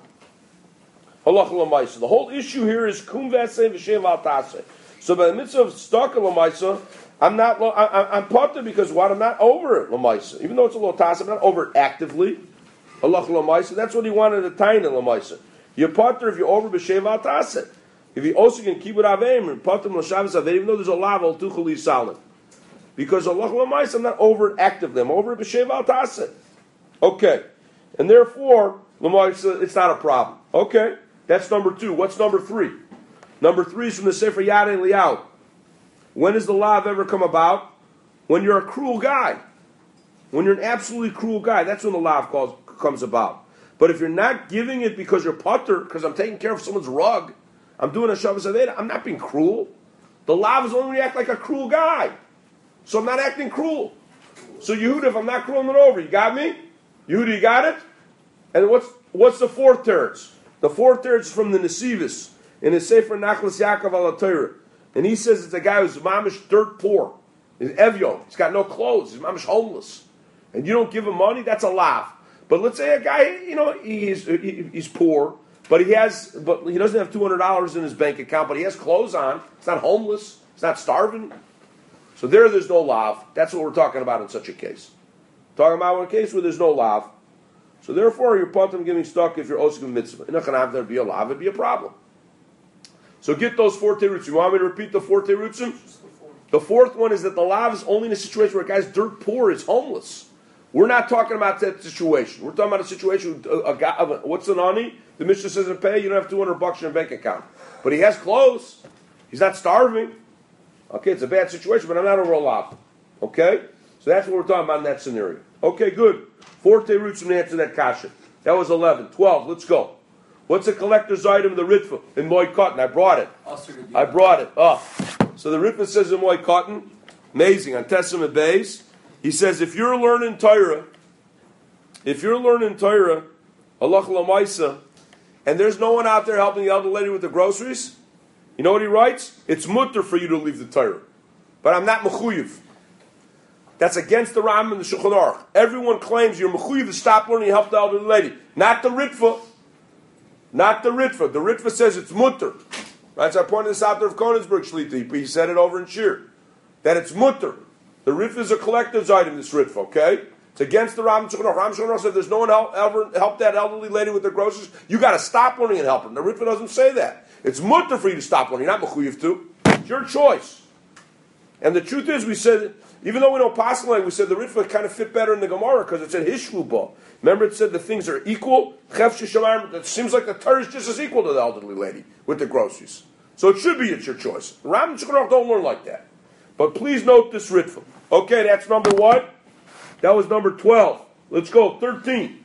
Halach l'maisa. The whole issue here is kum v'esei v'shev al taseh. So by the mitzvah of staka l'maisa, I'm not. Lo- I, I'm potter because what? I'm not over it l'maisa. Even though it's a lo taseh, I'm not over it actively. Halach l'maisa. That's what he wanted to tie in l'maisa. You're potter if you're over b'shev al taseh. If you also can keep it aveim and potter l'shavas aveim, even though there's a lav al tuchel yisalim. Because Allah l'maisa, I'm not over it actively. I'm over it b'shev al taseh. Okay, and therefore l'maisa, it's not a problem. Okay. That's number two. What's number three? Number three is from the Sefer Yad Eliyahu. When does the lav ever come about? When you're a cruel guy. When you're an absolutely cruel guy. That's when the lav calls, comes about. But if you're not giving it because you're putter, because I'm taking care of someone's rug, I'm doing a Shabbos Aveda, I'm not being cruel. The lav is only act like a cruel guy. So I'm not acting cruel. So Yehuda, if I'm not cruel, I'm not over. You got me? Yehuda, you got it? And what's what's the fourth teretz? The fourth teretz is from the Nesivis in his Sefer Nachlas Yaakov al Torah, and he says it's a guy who's mamish dirt poor. He's evyo. He's got no clothes. He's mamish homeless, and you don't give him money. That's a laugh. But let's say a guy, you know, he's he, he's poor, but he has, but he doesn't have two hundred dollars in his bank account, but he has clothes on. He's not homeless. He's not starving. So there, there's no lav. That's what we're talking about in such a case. Talking about a case where there's no lav. So therefore, you're potem getting stuck if you're osik mitzvah. You're not going to have there be a lav. It'd be a problem. So get those four terutzim. You want me to repeat the four terutzim? The fourth one is that the lav is only in a situation where a guy's dirt poor, is homeless. We're not talking about that situation. We're talking about a situation with a, a guy. What's an ani? The Mishnah says in pay, you don't have two hundred bucks in your bank account, but he has clothes. He's not starving. Okay, it's a bad situation, but I'm not over a lav. Okay, so that's what we're talking about in that scenario. Okay, good. Four terutzim to answer that kasha. That was eleven. Twelve. Let's go. What's a collector's item? The ritva in Moy Cotton. I brought it. I brought it. Oh, so the ritva says in Moy Cotton. Amazing on Testament Bays. He says, if you're learning Torah, if you're learning Torah, Allah Lamaisa, and there's no one out there helping the elder lady with the groceries, you know what he writes? It's mutter for you to leave the Torah. But I'm not mechuyev. That's against the Rambam and the Shulchan Aruch. Everyone claims you're mechuyev to stop learning and help the elderly lady. Not the Ritva. Not the Ritva. The Ritva says it's mutter. Right? So I pointed this out to Rav Konigsberg Shlita. He said it over in Shir. That it's mutter. The Ritva is a collector's item, this Ritva, okay? It's against the Rambam and Shulchan Aruch. Rambam Shulchan Aruch said there's no one help, ever help that elderly lady with the groceries. You got to stop learning and help her. The Ritva doesn't say that. It's mutter for you to stop learning. You're not mechuyev to. It's your choice. And the truth is, we said, even though we don't pass the we said the Ritva kind of fit better in the Gemara because it said hishvuba. Remember, it said the things are equal. It seems like the Torah is just as equal to the elderly lady with the groceries. So it should be it's your choice. The Rambam and Shulchan Aruch don't learn like that. But please note this Ritva. Okay, that's number one. That was number twelve. Let's go. Thirteen.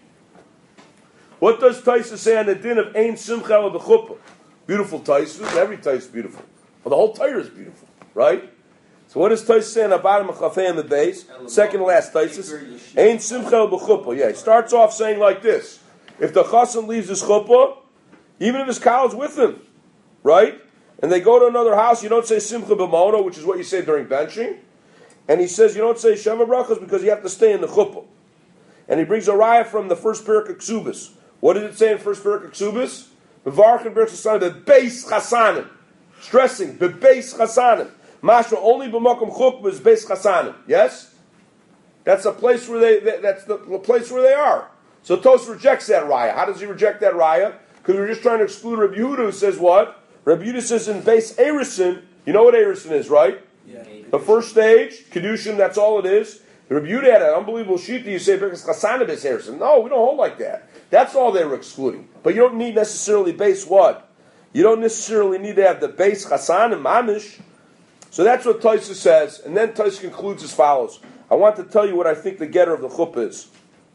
What does Taisa say on the din of Ein Simcha of the Chuppah? Beautiful Taisa. Every Taisa is beautiful. Well, the whole Torah is beautiful, right? So what does Taisa say on the bottom of Chafei and the base? Second to last Taisa. Ein Simcha of the Chuppah. Yeah, he starts off saying like this. If the Chassan leaves his Chuppah, even if his cow is with him, right? And they go to another house, you don't say Simcha B'Mono, which is what you say during benching. And he says you don't say Sheva Brachos because you have to stay in the Chuppah. And he brings a raya from the first Perek of Ksubis. What did it say in first Perek of Ksubis? Mevarch and Berach Chasanim, the Beis Chasanim. Stressing, the Beis Chasanim. Mashma, only B'Makom Chuppah is Beis Chasanim. Yes? That's the place where they, that's the place where they are. So Tos rejects that raya. How does he reject that raya? Because we're just trying to exclude Rabbi Yehuda, who says what? Rabbi Yehuda says in Beis Erison, you know what Erison is, right? Yeah. The first stage, Kedushin, that's all it is. Rabbi Yehuda had an unbelievable shita. You say because Chasanim is Erison. No, we don't hold like that. That's all they were excluding. But you don't need necessarily base what? You don't necessarily need to have the base Chasanim Mamish. So that's what Taisa says. And then Taisa concludes as follows. I want to tell you what I think the getter of the chuppah is.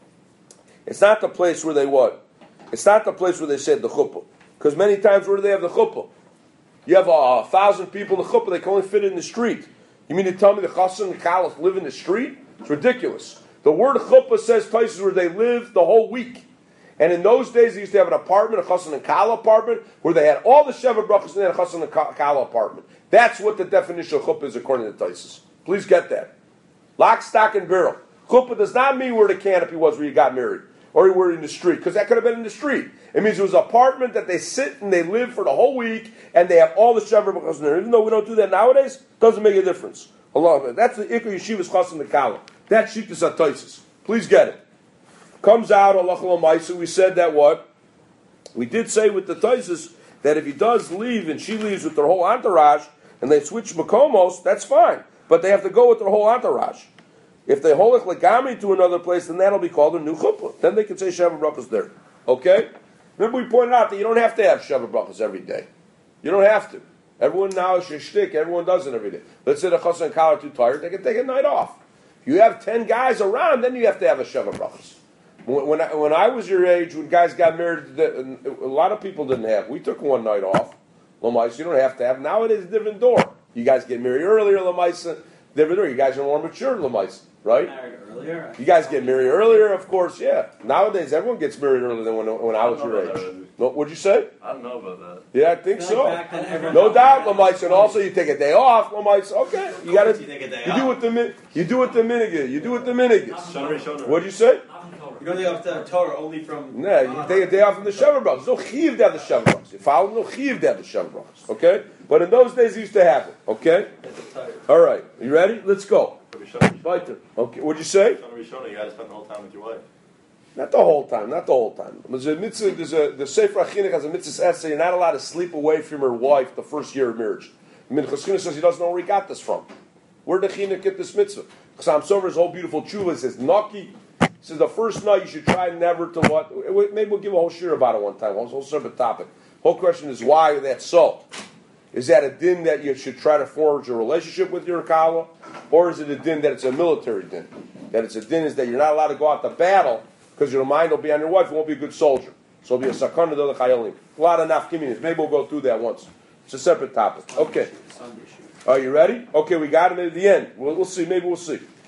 It's not the place where they what? It's not the place where they said the chuppah. Because many times where do they have the chuppah? You have a, a thousand people in the chuppah, they can only fit in the street. You mean to tell me the chassan and the caliph live in the street? It's ridiculous. The word chuppah says places where they live the whole week. And in those days, they used to have an apartment, a chassan and kala apartment, where they had all the sheva brachas and they had a chassan and kala apartment. That's what the definition of chuppah is according to Taisus. Please get that. Lock, stock, and barrel. Chuppah does not mean where the canopy was where you got married, or you were in the street, because that could have been in the street. It means it was an apartment that they sit and they live for the whole week, and they have all the sheva brachas in there. Even though we don't do that nowadays, it doesn't make a difference. Allah, that's the Ikar Yeshiva's chassan and kala. That's Shittas HaTaisus. Please get it. Comes out, Allah Maisa, we said that what? We did say with the Taisus that if he does leave and she leaves with their whole entourage and they switch Makomos, that's fine. But they have to go with their whole entourage. If they holech legami to another place, then that'll be called a new chuppah. Then they can say Sheva Brachos there. Okay? Remember we pointed out that you don't have to have Sheva Brachos every day. You don't have to. Everyone now is your shtick. Everyone does it every day. Let's say the chassan and kala are too tired, they can take a night off. If you have ten guys around, then you have to have a Sheva Brachos. When I, when I was your age, when guys got married, a lot of people didn't have. We took one night off. Lamais, you don't have to have. Nowadays, a different door. You guys get married earlier, Lamais. Different door. You guys are more mature, Lamais, right? Married earlier. You guys get married earlier, of course. Yeah. Nowadays, everyone gets married earlier than when when I was your age. No, what'd you say? I don't know about that. Yeah, I think so. Like No doubt, Lamais. And also, you take a day off, Lamais. Okay, you got to. You take a day You off. do it the min. You do it the minute. You do it the minute. Shonari, Shonari. What'd you say? You don't take off the Torah only from. No, you take a day off from the Sheva Brachos. No chiv to have the Sheva Brachos. You follow? No chiv to have the Sheva Brachos. Okay? But in those days, it used to happen. Okay? All right. You ready? Let's go. Weiter. Okay. What'd you say? Shonari, Shonari, you got to spend the whole time with your wife. Not the whole time. Not the whole time. There's a mitzvah. There's a the Sefer HaChinuch has a mitzvah essay. You're not allowed to sleep away from your wife the first year of marriage. Minchas Chinuch says he doesn't know where he got this from. Where did the Chinuch get this mitzvah? Chassam Sofer's whole beautiful tshuva says Naki. He says the first night you should try never to what. Maybe we'll give a whole shir about it one time. A whole separate topic. Whole question is why that's so. Is that a din that you should try to forge a relationship with your kala, or is it a din that it's a military din? That it's a din is that you're not allowed to go out to battle because your mind will be on your wife. You won't be a good soldier. So it'll be a sakana to the chayalim. A lot of nafkiminis. Maybe we'll go through that once. It's a separate topic. Okay. Are you ready? Okay, we got him at the end. We'll, we'll see. Maybe we'll see.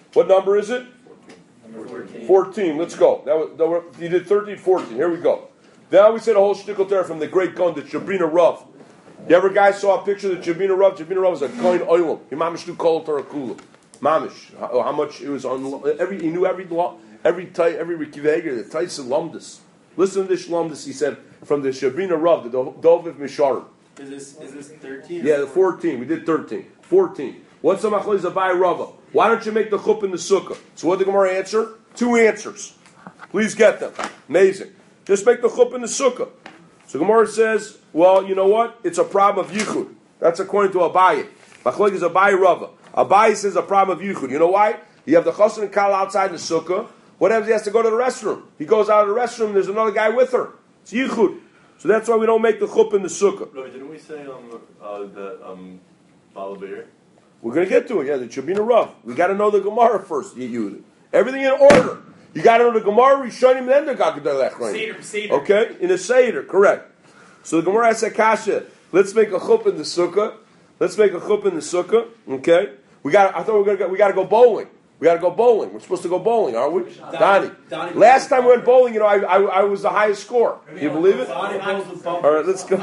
What number is it? Number fourteen. fourteen. Let's go. That was, that were, you did thirteen, fourteen. Here we go. Now we said a whole shtickle there from the great gun, the Jabrina Rav. You ever guys saw a picture of the Jabrina Rav? Jabrina Rav was a coin oilam. He mamish do kol Torah kula. Mamish. How, how much it was on every. He knew every law, every type, every rikiveger, the types of lumdus. Listen to this lumdus. He said from the Jabrina Rav, the Doviv Misharim. Is this is this thirteen? Yeah, the fourteen. We did thirteen. Fourteen. What's the machlokes of Abai Rava? Why don't you make the chuppah in the sukkah? So what did the Gemara answer? Two answers. Please get them. Amazing. Just make the chuppah in the sukkah. So Gemara says, well, you know what? It's a problem of yichud. That's according to Abai. Machlokes is Abai Rava. Abai says a problem of yichud. You know why? You have the chassan and kala outside the sukkah. What happens? He has to go to the restroom. He goes out of the restroom. There's another guy with her. It's yichud. So that's why we don't make the chuppah in the sukkah. Rabbi, didn't we say um, uh, that um, Balabir? We're going to get to it. Yeah, the Shabina Rav. We got to know the Gemara first. You, you, everything in order. You got to know the Gemara, Rishonim, then the Gagdalech. Seder, Seder. Okay? In a Seder, correct. So the Gemara has a kasha. Let's make a chuppah in the sukkah. Let's make a chuppah in the sukkah. Okay? We got. I thought we were going to we got to go bowling. We got to go bowling. We're supposed to go bowling, aren't we? Donnie. Donnie. Last time we went bowling, you know, I, I, I was the highest score. Can you believe it? All right, let's go.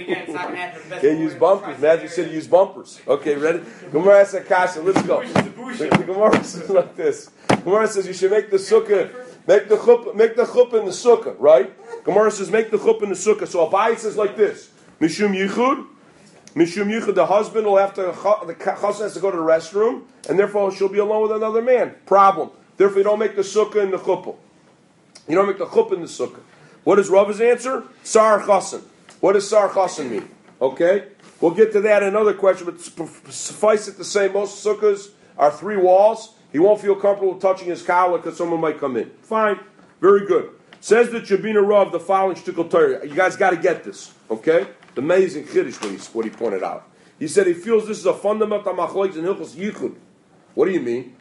Yeah, use bumpers. Magic said use bumpers. Okay, ready? Gemara has a kasha. Let's go. The, the Gemara says like this. Gemara says you should make the sukkah, make the chuppah, make the chuppah in the sukkah, right? Gemara says make the chuppah in the sukkah. So Abai says like this: Mishum yichud. Mishum yichud, the husband will have to, the chassan has to go to the restroom, and therefore she'll be alone with another man. Problem. Therefore, you don't make the sukkah in the chuppah. You don't make the chuppah in the sukkah. What is Rava's answer? Sar chassan. What does sar chassan mean? Okay? We'll get to that in another question, but suffice it to say, most sukkahs are three walls. He won't feel comfortable touching his kala because someone might come in. Fine. Very good. Says the Shabina Rav the following shtickle Torah. You guys got to get this. Okay? The amazing chiddush what he, what he pointed out. He said he feels this is a fundamental machlokes in Hilchos Yichud. What do you mean?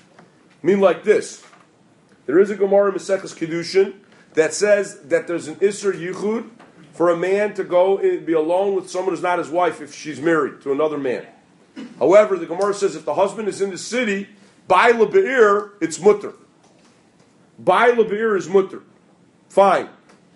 I mean like this. There is a Gemara in Maseches Kiddushin that says that there's an Isser Yichud for a man to go and be alone with someone who's not his wife if she's married to another man. However, the Gemara says if the husband is in the city, by Lebe'ir, it's mutter. By Lebe'ir is mutter. Fine.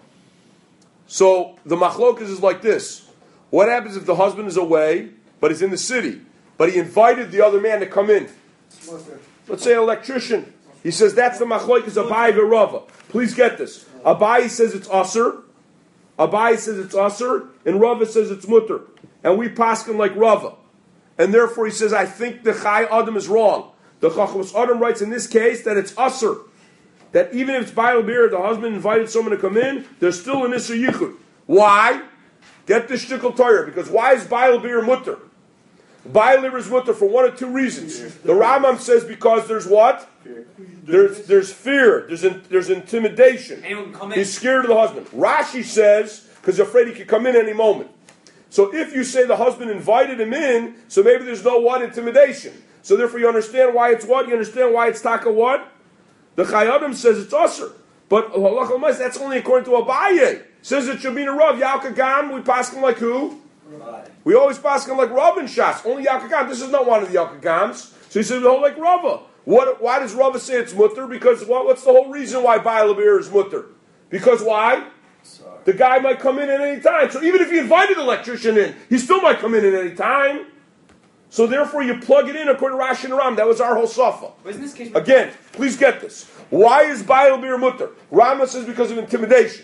So the machlokas is like this. What happens if the husband is away, but he's in the city, but he invited the other man to come in? Let's say an electrician. He says that's the machlokas Abai v'Rava. Please get this. Abai says it's aser. Abai says it's aser, and Rava says it's mutter. And we paskin like Rava. And therefore he says, I think the Chai Adam is wrong. The Chachmas Adam writes in this case that it's aser. That even if it's Baal Bir, the husband invited someone to come in, there's still an Isser Yichud. Why? Get the shtickle Torah. Because why is Baal Bir mutter? Baal Bir is mutter for one of two reasons. The Rambam says because there's what? There's there's fear. There's in, there's intimidation. Anyone can come in. He's scared of the husband. Rashi says because he's afraid he could come in any moment. So if you say the husband invited him in, so maybe there's no what? Intimidation. So therefore you understand why it's what? You understand why it's taka what? The Chayadim says it's usher, but that's only according to Abaye. Says it should be a Rav Yalkagam. We pass him like who? Right. We always pass him like Rav and Shas. Only Yalkagam. This is not one of the Yalkagams. So he says the whole like Rava. What? Why does Rava say it's mutter? Because what, what's the whole reason why Baal Bir is mutter? Because why? Sorry. The guy might come in at any time. So even if he invited the electrician in, he still might come in at any time. So therefore, you plug it in according to Rashi and Ram. That was our whole safa. Again, please get this. Why is Baal Bir mutter? Rama says because of intimidation.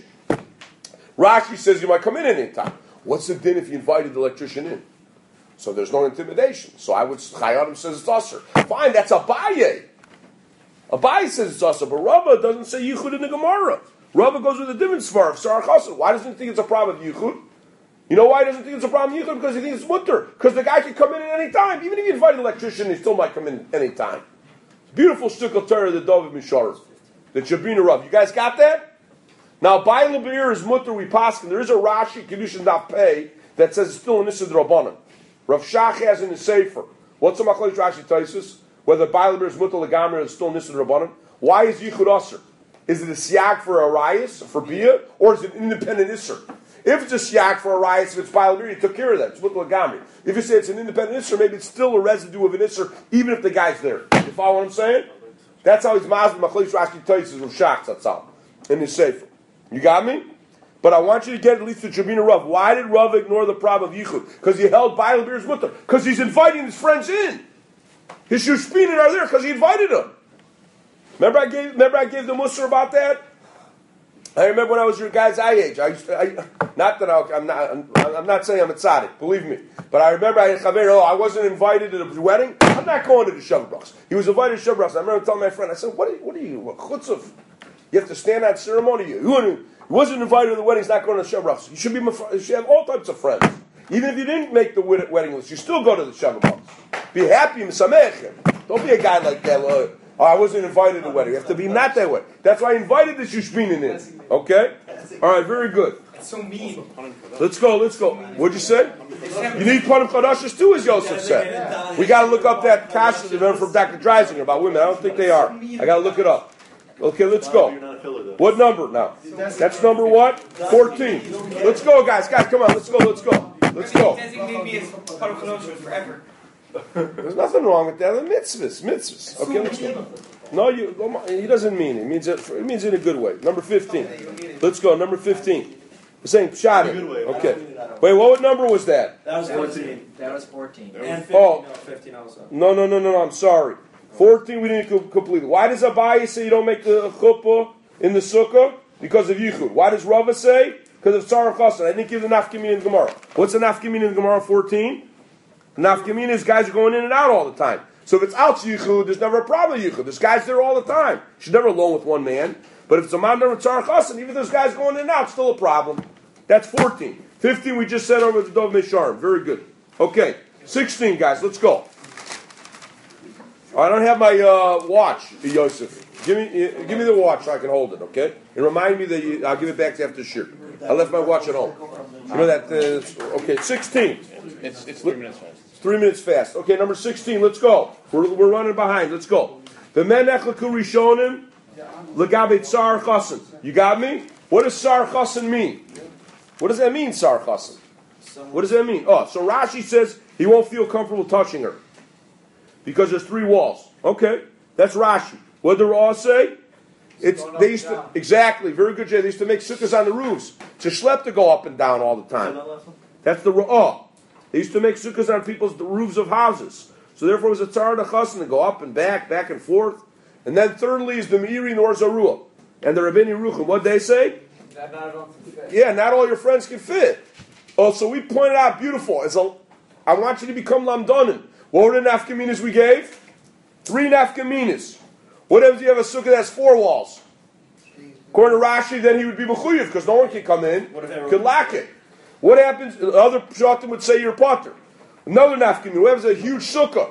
Rashi says you might come in any time. What's the din if you invited the electrician in? So there's no intimidation. So I would, Chayadim says it's usher. Fine, that's Abaye. Abaye says it's usher, but Rava doesn't say Yichud in the Gemara. Rava goes with a different svar of Sarach Hasan. Why doesn't he think it's a problem of Yichud? You know why he doesn't think it's a problem of Yichud? Because he thinks it's mutter. Because the guy can come in at any time. Even if you invite an electrician, he still might come in any time. Beautiful shtickle Torah, the David Misharim, the Shabina Rav. You guys got that? Now, by Lebir is mutter, we paskin. There is a Rashi, Kiddushin Daf Pei, that says it's still an Issa D'Rabbanan. Rav Shach has in the Sefer. What's the Machlokes Rashi Taisus? Whether by Lebir is mutter legamer is still an Issa D'Rabbanan. Why is Yichud Aser? Is it a siag for Arias, for Bia, or is it an independent Isser? If it's a siak for a riot, if it's Baal you took care of that. It's Mutla Gamri. If you say it's an independent Isser, maybe it's still a residue of an Isser, even if the guy's there. You follow what I'm saying? That's how he's Mazda Machlis Rashi Taisis with Shach, that's all. In his Sefer. You got me? But I want you to get at least to Jabina Rav. Why did Rav ignore the problem of Yichud? Because he held Baal Beer's mutter. Because he's inviting his friends in. His Shushpinin are there because he invited them. Remember I gave remember I gave the Musar about that? I remember when I was your guys' eye age. I used to, I, not that I, I'm not. I'm, I'm not saying I'm a tzaddik. Believe me. But I remember I had chaver. Oh, I wasn't invited to the wedding. I'm not going to the Shavuos. He was invited to Shavuos. I remember telling my friend. I said, "What? Are you, what are you? What chutzuf? You have to stand on ceremony. You, you wasn't invited to the wedding. He's not going to the Shavuos. You should be. You should have all types of friends. Even if you didn't make the wedding list, you still go to the Shavuos. Be happy, misamech. Don't be a guy like that. Uh, Oh, I wasn't invited to the wedding. You have to be not that way. That's why I invited the Shushpinin in. Okay? All right, very good. That's so mean. Let's go, let's go. What'd you say? You need Panim Chadashis too, as Yosef said. We got to look up that Kasha from Doctor Dreisinger about women. I don't think they are. I got to look it up. Okay, let's go. What number now? That's number what? fourteen. Let's go, guys. Guys, come on. Let's go, let's go. Let's go. Designate me as Panim Chadashis forever. There's nothing wrong with that. They're mitzvahs, mitzvahs. Okay, let's go. No, you, he doesn't mean it. It means it, it means it in a good way. Number fifteen. Let's go. Number fifteen. We're saying pshat it. Okay. Wait, what number was that? That was fourteen. That was fourteen. And fifteen, oh. no, fifteen also. No, no, no, no, no. I'm sorry. fourteen we didn't co- complete. Why does Abaye say you don't make the chuppah in the sukkah? Because of yichud. Why does Rava say? Because of tzarach chassan. I didn't give the nafkamin in the Gemara. What's the nafkamin in the Gemara fourteen? Nafkamin is guys are going in and out all the time. So if it's out yichud, there's never a problem with yichud. There's guys there all the time. She's never alone with one man. But if it's a man never tzarach chassan, even if there's guys going in and out, still a problem. That's fourteen. fifteen we just said over the Dov Mesharim. Very good. Okay. sixteen, guys. Let's go. I don't have my uh, watch, Yosef. Give me, uh, give me the watch so I can hold it, okay? And remind me that you, I'll give it back after shir. I left my watch at home. You know that? Uh, okay, sixteen. It's it's three minutes fast. It's three minutes fast. Okay, number sixteen. Let's go. We're we're running behind. Let's go. The men echleku rishonim legabe tsar chasen. You got me? What does tsar chasen mean? What does that mean, tsar chasen? What does that mean? Oh, so Rashi says he won't feel comfortable touching her because there's three walls. Okay, that's Rashi. What did the Raw say? It's they used to exactly very good. Jay. They used to make sukkahs on the roofs to schlep to go up and down all the time. That's the oh. They used to make sukkahs on people's the roofs of houses. So therefore, it was a tzar dechasen to go up and back, back and forth. And then thirdly is the meiri nor zarua and the Rabbeinu Yerucham. What they say? That not all can fit. Yeah, not all your friends can fit. Oh, so we pointed out beautiful. As a, I want you to become lamdonin. What were the nafkaminas we gave? Three nafkaminas. What if you have a sukkah that's four walls? According to Rashi, then he would be mechuyev because no one can come in, could lack it. What happens? Other pshatim would say you're potter. Another nafkamin. Who has a huge sukkah?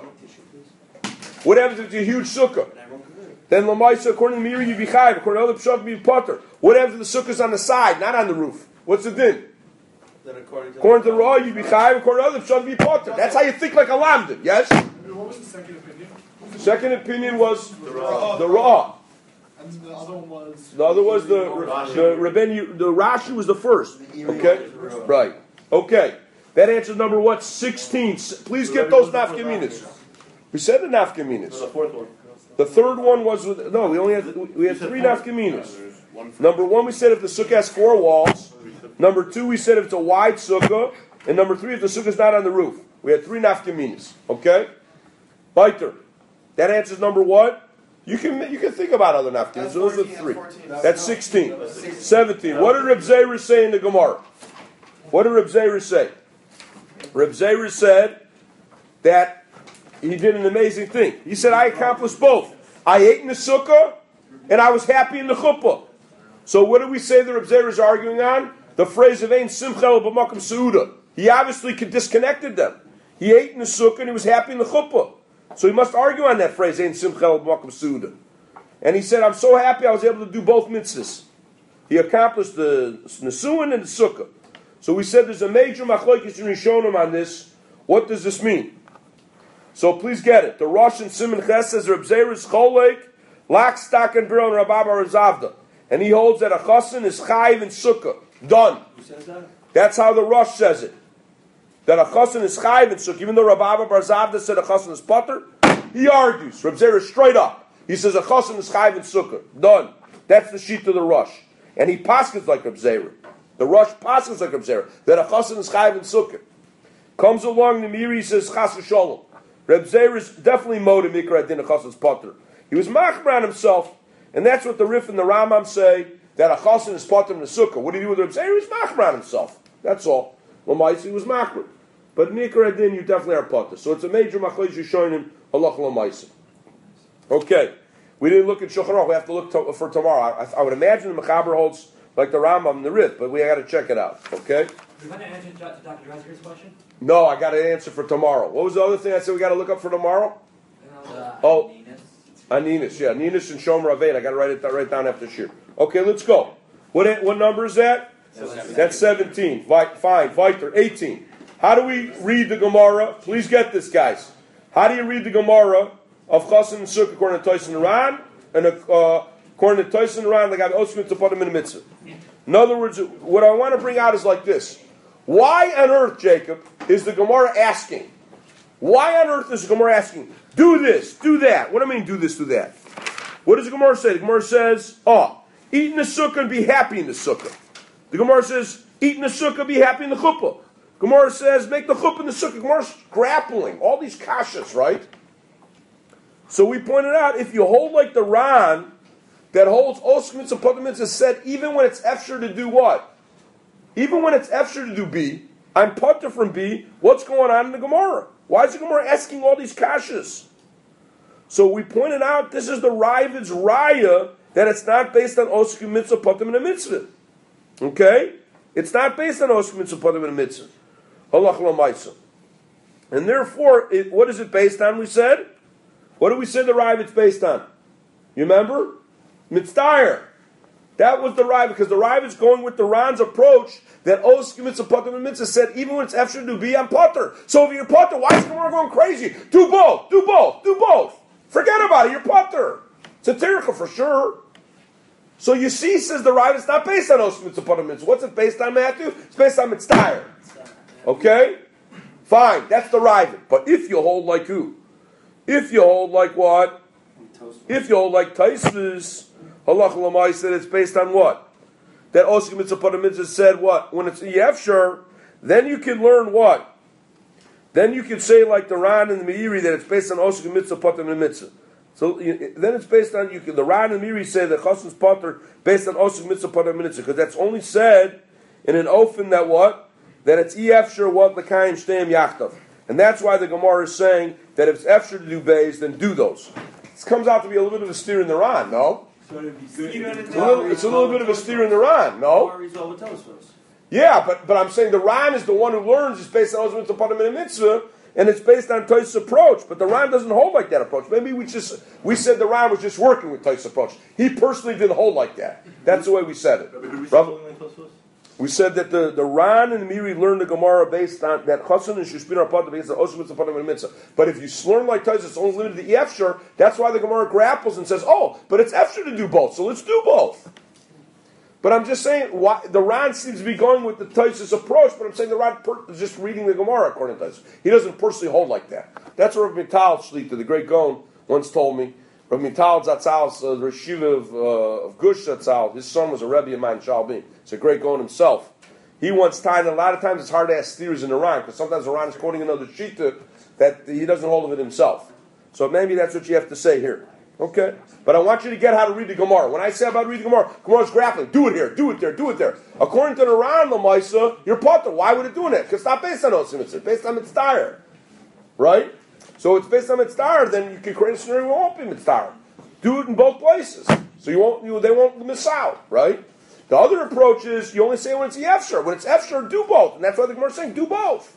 What happens if it's a huge sukkah? Then lamaisa, according to Miri, you be chayiv. According to other pshatim, you be potter. What happens if the sukkah's on the side, not on the roof? What's the din? Then according to According to Ra, you be chayiv. According to other pshatim, you be potter. That's how you think like a lamdin. Yes. What was the second opinion? Second opinion was the Ra. The Ra. And the other one was. The other was the the Rebbeinu. The Rashi was the first. Okay, right. Okay, that answers number what? Sixteen. Please get those nafkaminas. We said the nafkaminas. The fourth one. The third one was with, no. We only had we had three nafkaminas. Number one, we said if the sukkah has four walls. Number two, we said if it's a wide sukkah, and number three, if the sukkah is not on the roof. We had three nafkaminas. Okay, Biter. That answers number what? You can you can think about other nafkaminas. Those are three. That's sixteen. Seventeen. What did Reb Zera say in the Gemara? What did Reb Zera say? Reb Zera said that he did an amazing thing. He said, I accomplished both. I ate in the sukkah, and I was happy in the chuppah. So what do we say the Reb Zera is arguing on? The phrase of Ein Simcha El B'Makom Seuda. He obviously disconnected them. He ate in the sukkah, and he was happy in the chuppah. So he must argue on that phrase, Ein Simcha El B'Makom Seuda. And he said, I'm so happy I was able to do both mitzvahs. He accomplished the Nesuin and the sukkah. So we said there's a major machlokes in Rishonim on this. What does this mean? So please get it. The Rosh and Simon Ches says Reb Zera is cholek, lak stak and birol Rababa Razavda, and he holds that a chassan is chayiv and sukkah. Done. Who says that? That's how the Rosh says it. That a chassan is chayiv in sukkah, even though Rav Abba Bar Zavda said a chassan is potter, he argues. Reb Zera straight up. He says a chassan is chayiv in sukkah. Done. That's the sheet of the Rosh. And he paskins like Reb Zera. The Rosh paskins like Reb Zera. That a chassan is chayiv in sukkah. Comes along the Miri, he says chas v'sholom. Reb Zera is definitely moed in mikra adin a chassan's potter. He was machmer on himself. And that's what the Rif and the Rambam say, that a chassan is potter in the sukkah. What did he do with Reb Zera? He was machmer on himself. That's all. L'maisi was machmer. But mikra adin, you definitely are potter. So it's a major machlokes you're showing him halach l'maisi. Okay. We didn't look at Shulchan Aruch. We have to look to, for tomorrow. I, I would imagine the Mechaber holds like the Rambam and the Rif, but we got to check it out. Okay? Do you want to answer to Doctor Dresker's question? No, I got an answer for tomorrow. What was the other thing I said we got to look up for tomorrow? Uh, Oh. Aninus. Aninus, yeah. Aninus and Shomer Aved. I got to write it right down after shir. Okay, let's go. What what number is that? seventeen. That's seventeen. Vi- fine. Viter, eighteen. How do we read the Gemara? Please get this, guys. How do you read the Gemara of Chassan and Sukkah according to Toys and Ran, and uh, according to Toys and Ran, like I have Osman to put them in the mitzvah? In other words, what I want to bring out is like this. Why on earth, Jacob, is the Gemara asking? Why on earth is the Gemara asking, do this, do that? What do I mean, do this, do that? What does the Gemara say? The Gemara says, oh, eat in the sukkah and be happy in the sukkah. The Gemara says, eat in the sukkah, be happy in the chuppah. Gemara says, make the chuppah in the sukkah. Gemara's grappling. All these kashas, right? So we pointed out, if you hold like the Ran, that holds Osam Mitzvah Potem Mitzvah said, even when it's efshar to do what? Even when it's efshar to do B, I'm potter from B, what's going on in the Gemara? Why is the Gemara asking all these kashas? So we pointed out, this is the Ravid's Raya, that it's not based on Osam Mitzvah Potem and a Mitzvah. Okay? It's not based on Osam Mitzvah Potem and a Mitzvah. Halach l'maisa. And therefore, it, what is it based on, we said? What did we say the Rav it's based on? You remember? Mitzdayer. That was the Rav, because the Rav is going with the Ran's approach that Oskim Mitzvah Potter and Mitzvah said, even when it's Efshar to be on Potter. So if you're Potter, why is Gemara going crazy? Do both, do both, do both. Forget about it, you're Potter. It's a Tericha for sure. So you see, says the Rav, it's not based on Oskim Mitzvah Potter and Mitzvah. What's it based on, Matthew? It's based on Mitzdayer. Okay? Fine, that's the Rav. But if you hold like who? If you hold like what? If you hold like Taisvis, Halach Lamai said it's based on what? That Oskim Mitzvah Potem Mitzvah said what? When it's Yefshar, then you can learn what? Then you can say like the Ran and the Meiri that it's based on Oskim Mitzvah Potem Mitzvah. So you, then it's based on, you can, the Ran and the Meiri say that Chassan's Potter based on Oskim Mitzvah Potem Mitzvah, because that's only said in an ofen that what? That it's Yefshar what L'Kayim Shteim Yachtav. And that's why the Gemara is saying that if it's Efshar to do Beis, then do those. This comes out to be a little bit of a steer in the Ran, no? So it'd be good. It's a little, it's a little bit of a steer in the Ran, no? no? Yeah, but, but I'm saying the Ran is the one who learns, it's based on Osman Mitzvah and Mitzvah, and it's based on Toys' approach, but the Ran doesn't hold like that approach. Maybe we just we said the Ran was just working with Toys' approach. He personally didn't hold like that. That's the way we said it. Rabbi, we said that the, the Ran and the Miri learned the Gemara based on that Chassan and Shushpin are part of based on Osman Mitzvah and Mitzvah. But if you learn like Toys, it's only limited to Efshar. That's why the Gemara grapples and says, oh, but it's Efshar to do both, so let's do both. But I'm just saying, why, the Ran seems to be going with the Toys' approach, but I'm saying the Ran per, is just reading the Gemara according to Toys. He doesn't personally hold like that. That's what Rav Mital Shlita, the great Gaon, once told me. Rav Mital Zatzal, uh, the Reshiva of, uh, of Gush Zatzal, his son was a Rebbe of mine, Shalbim. He's a great Gaon himself. He once tied, a lot of times it's hard to ask theories in the Ran, because sometimes the Ran is quoting another Shita that he doesn't hold of it himself. So maybe that's what you have to say here. Okay? But I want you to get how to read the Gemara. When I say about reading the Gemara, Gemara's grappling. Do it here, do it there, do it there. According to the Ran, Lamaisa, you're potter. Why would it do it? Because it's not based on Osim, it's based on Mitzdayer. Right? So it's based on Mitzdayer, then you can create a scenario where it won't be Mitzdayer. Do it in both places. So you won't, you, they won't miss out. Right? The other approach is you only say when it's Efshar. When it's Efshar, do both. And that's why the Gemara is saying, do both.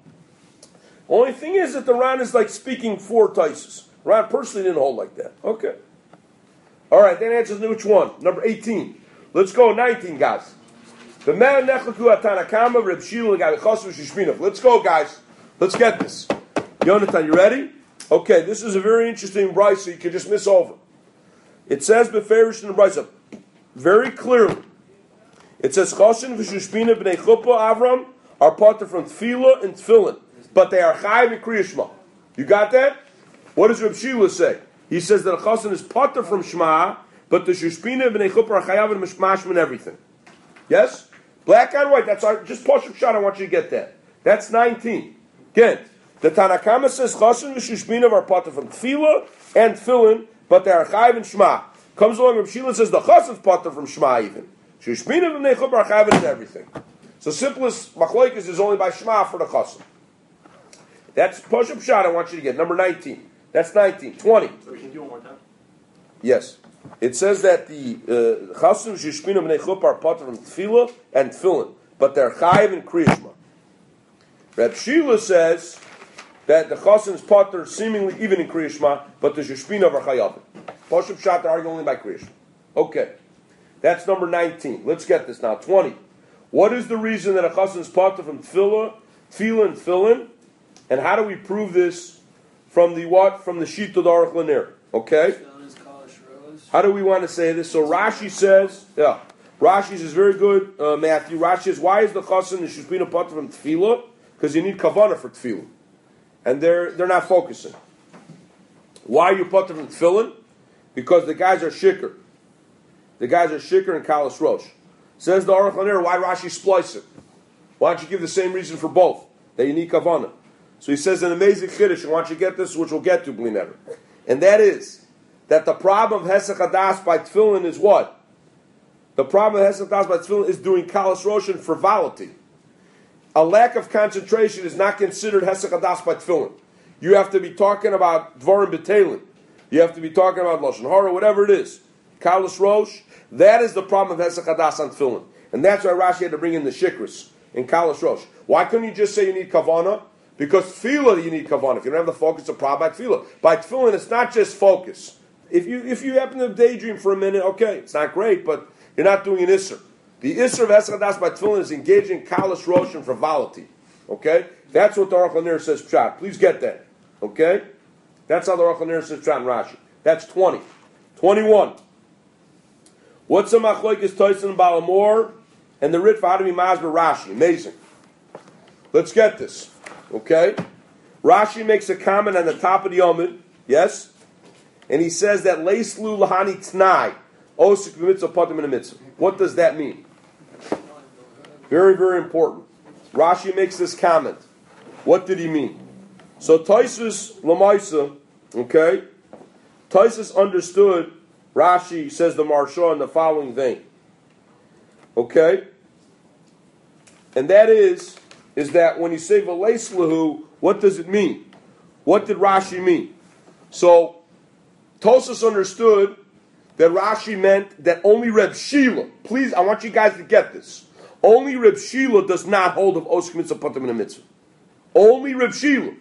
Only thing is that the Ran is like speaking for Taisus. Ran personally didn't hold like that. Okay. All right, that answers which one? Number eighteen. Let's go nineteen, guys. The man nechlaku atanakama Reb Shila gabi chasu shishminov. Let's go, guys. Let's get this. Yonatan, you ready? Okay, this is a very interesting brisa you can just miss over. It says beferish in the brisa very clearly. It says Chosin v'Shushbina b'nei Chuppah Avram are potter from Tefillah and Tefillin, but they are Chayiv and Kriya Shema. You got that? What does Reb Shila say? He says that a Chosin is potter from Shema, but the Shushbina b'nei Chuppah are Chayav and Mishmash and everything. Yes? Black on white. That's our, just push up shot. I want you to get that. That's nineteen. Again, the Tanakama says Chosin v'Shushbina are potter from Tefillah and Tefillin, but they are Chayiv and Shema. Comes along, Reb Shila says the Chosin's potter from Shema even. Shushbina b'nei Chuppah are Chayav and everything. So simplest machlokes is only by Shema for the Chosin. That's push up shot. I want you to get number nineteen. That's nineteen. Twenty. So can you do one more time? Yes. It says that the Chosin Shushbina b'nei Chuppah are potter from Tefillah and Tefillin, but they're Chayiv and Kriya Shema. Reb Shila says that the Chosin is potter seemingly even in Kriya Shema, but the Shushbina are Chayav. Push up shot. They argue only by Kriya Shema. Okay. That's number nineteen. Let's get this now. twenty. What is the reason that a Chosin is potter from Tefillah, Tefillah, and Tefillin? And how do we prove this from the what? From the Shita Aruch Lanier. Okay? How do we want to say this? So Rashi says, yeah, Rashi says very good, uh, Matthew. Rashi says, why is the Chosin the Shushbina potter from Tefillah? Because you need Kavanah for Tefillah. And they're they're not focusing. Why are you potter from Tefillin? Because the guys are shikr. The guys are shikr and kalas rosh. Says the Aruch Lanier, why Rashi splice it? Why don't you give the same reason for both? That you need kavanah. So he says an amazing chiddush, and why don't you get this, which we'll get to, Blinetter. And that is, that the problem of Hesach Hadas by Tefillin is what? The problem of Hesach Hadas by Tefillin is doing kalas rosh and frivolity. A lack of concentration is not considered Hesach Hadas by Tefillin. You have to be talking about Dvarim B'Telin. You have to be talking about Lashon Hara, whatever it is. Kalas rosh. That is the problem of Hesach Hadas on Tefillin. And that's why Rashi had to bring in the Shikris in Kalas Rosh. Why couldn't you just say you need Kavanah? Because Tefillah you need Kavanah. If you don't have the focus, it's a problem by Tefillah. By Tefillin, it's not just focus. If you if you happen to daydream for a minute, okay, it's not great, but you're not doing an Isser. The Isser of Hesach Hadas by Tefillin is engaging in Kalas Rosh and frivolity. Okay? That's what the Aruch Lanier says Pshat. Please get that. Okay? That's how the Aruch Lanier says Pshat in Rashi. That's twenty. twenty-one. What's a machlokes Tosin and Balamor and the Rit for how to be Masber Rashi? Amazing. Let's get this. Okay? Rashi makes a comment on the top of the Yomid. Yes? And he says that Leislu Lahani Tnai Osik B'mitzvah Patim in a Mitzvah. What does that mean? Very, very important. Rashi makes this comment. What did he mean? So Tosfos Lamaisa, okay? Tosfos understood. Rashi says the Marsha in the following vein. Okay? And that is, is that when you say V'leis Lahu, what does it mean? What did Rashi mean? So, Tosfos understood that Rashi meant that only Reb Shila, please, I want you guys to get this, only Reb Shila does not hold of Osik Mitzvah Patim in a Mitzvah. Only Reb Shila.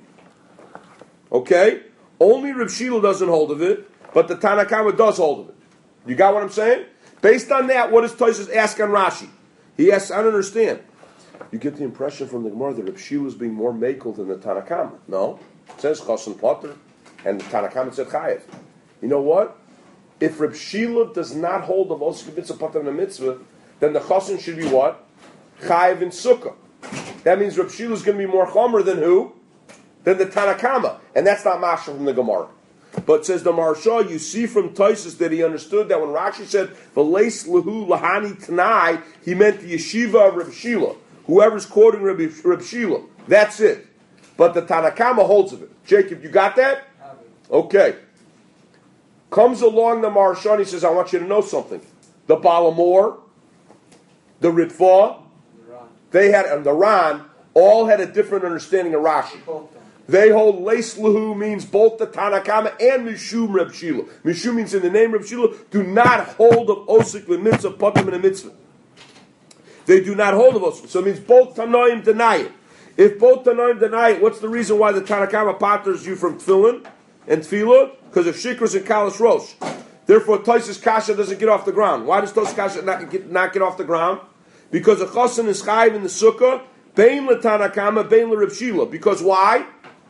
Okay? Only Reb Shila doesn't hold of it. But the Tanakama does hold of it. You got what I'm saying? Based on that, what does Tosfos ask on Rashi? He asks, I don't understand. You get the impression from the Gemara that Reb Shila is being more makel than the Tanakama. No. It says Chosin Potter, and the Tanakama said Chayev. You know what? If Reb Shila does not hold of Osik Mitzvah Potter in a Mitzvah, then the Chosin should be what? Chayev in Sukkah. That means Reb Shila is going to be more Chomer than who? Than the Tanakama. And that's not Mashal from the Gemara. But says the Marsha, you see from Tosfos that he understood that when Rashi said V'leis Lahu Lahani Tanai, he meant the yeshiva of Reb Shila. Whoever's quoting Reb, Reb Shila. That's it. But the Tanakama holds of it. Jacob, you got that? Okay. Comes along the Marsha and he says, I want you to know something. The Balamor, the Ritva, they had, and the Ran, all had a different understanding of Rashi. They hold Leis Lahu means both the Tanakama and Mishum Reb Shila. Mishum means in the name Reb Shila, do not hold of Osik Mitzvah Patim in a Mitzvah. They do not hold of Osik. So it means both Tanoim deny it. If both Tanoim deny it, what's the reason why the Tanakama patters you from Tefillin and Tefillah? Because of Shikras and Kalas Rosh. Therefore, Tosfos Kasha doesn't get off the ground. Why does Tosfos Kasha not get, not get off the ground? Because a Chosin is Chayiv in the Sukkah, Bein LeTanakama, Bein LeReb Shila. Because why?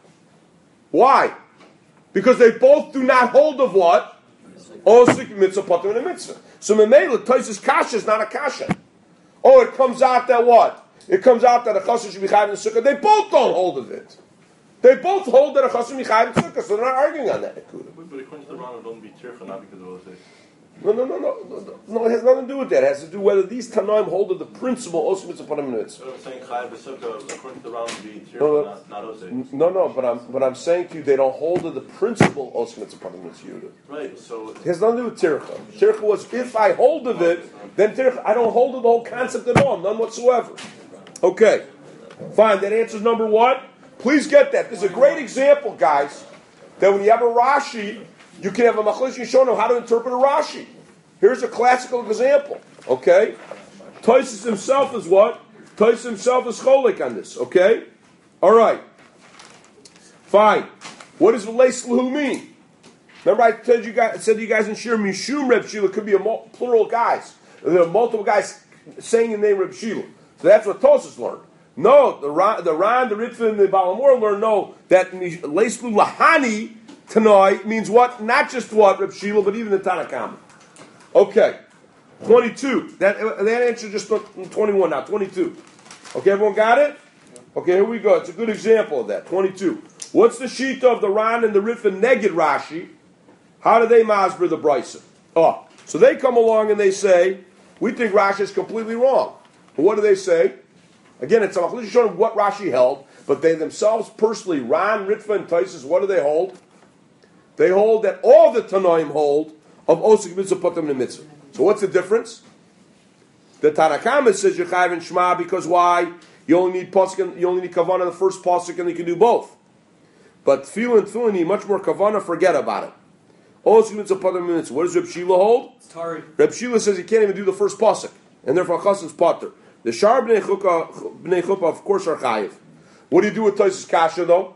Why? Because they both do not hold of what? Osik Mitzvah Patim in a Mitzvah. So Memela, Tosfos Kasha is not a Kasha. Oh, it comes out that what? It comes out that a chassid should be chayav in the sukkah. They both don't hold of it. They both hold that a chassid should be chayav in the sukkah, so they're not arguing on that. But according to the Ron, it don't be tircha, not because of those days. No, no, no, no, no, no. It has nothing to do with that. It has to do whether these Tanoim hold of the principle also mitzvah upon a mitzvah. So I'm saying chayav b'sukkah, according to the Ron, would be tircha, No, no. not not those days. No, no, but I'm but I'm saying to you, they don't hold of the principle also mitzvah upon a mitzvah. Right. So It has nothing to do with tircha. Tircha was if I hold of it, then tircha. I don't hold of the whole concept at all, none whatsoever. Okay, fine. That answers number one. Please get that. This is a great example, guys. That when you have a Rashi, you can have a Machlis Yishonim how to interpret a Rashi. Here's a classical example. Okay, Tosfos himself is what? Tosfos himself is cholik on this. Okay, all right, fine. What does V'leis Lahu mean? Remember, I told you guys, said to you guys in Shir Mishum Reb Shila could be a mul- plural guys. There are multiple guys saying the name Reb Shila. So that's what Tosfos learned. No, the Ran, the Ran, the Ritva, and the Balamor learn no that V'leis Lahu Lahani Tanoi means what? Not just what Reb Shila, but even the Tanakama. Okay, twenty-two. That that answer just twenty-one now. Twenty-two. Okay, everyone got it? Okay, here we go. It's a good example of that. Twenty-two. What's the shita of the Ran and the Ritva Neged Rashi? How do they masber the Brisa? Oh, so they come along and they say, we think Rashi is completely wrong. But what do they say? Again, it's a machlokes showing what Rashi held, but they themselves personally, Ran, Ritva, and Tosfos, what do they hold? They hold that all the Tanoim hold of Osik Mitzvah put them in the Mitzvah. So what's the difference? The Tanakama says you're chayav in Shema because why? You only need pasuk, you only need kavanah the first pasuk, and you can do both. But Tefillah and Tefillah need much more kavanah. Forget about it. Osik Mitzvah put them in the Mitzvah. What does Reb Shila hold? Tari. Reb Shila says you can't even do the first pasuk, and therefore chassid's potter. The Shar bnei Chuppah, of course, are chayav. What do you do with Tosfos Kasha though?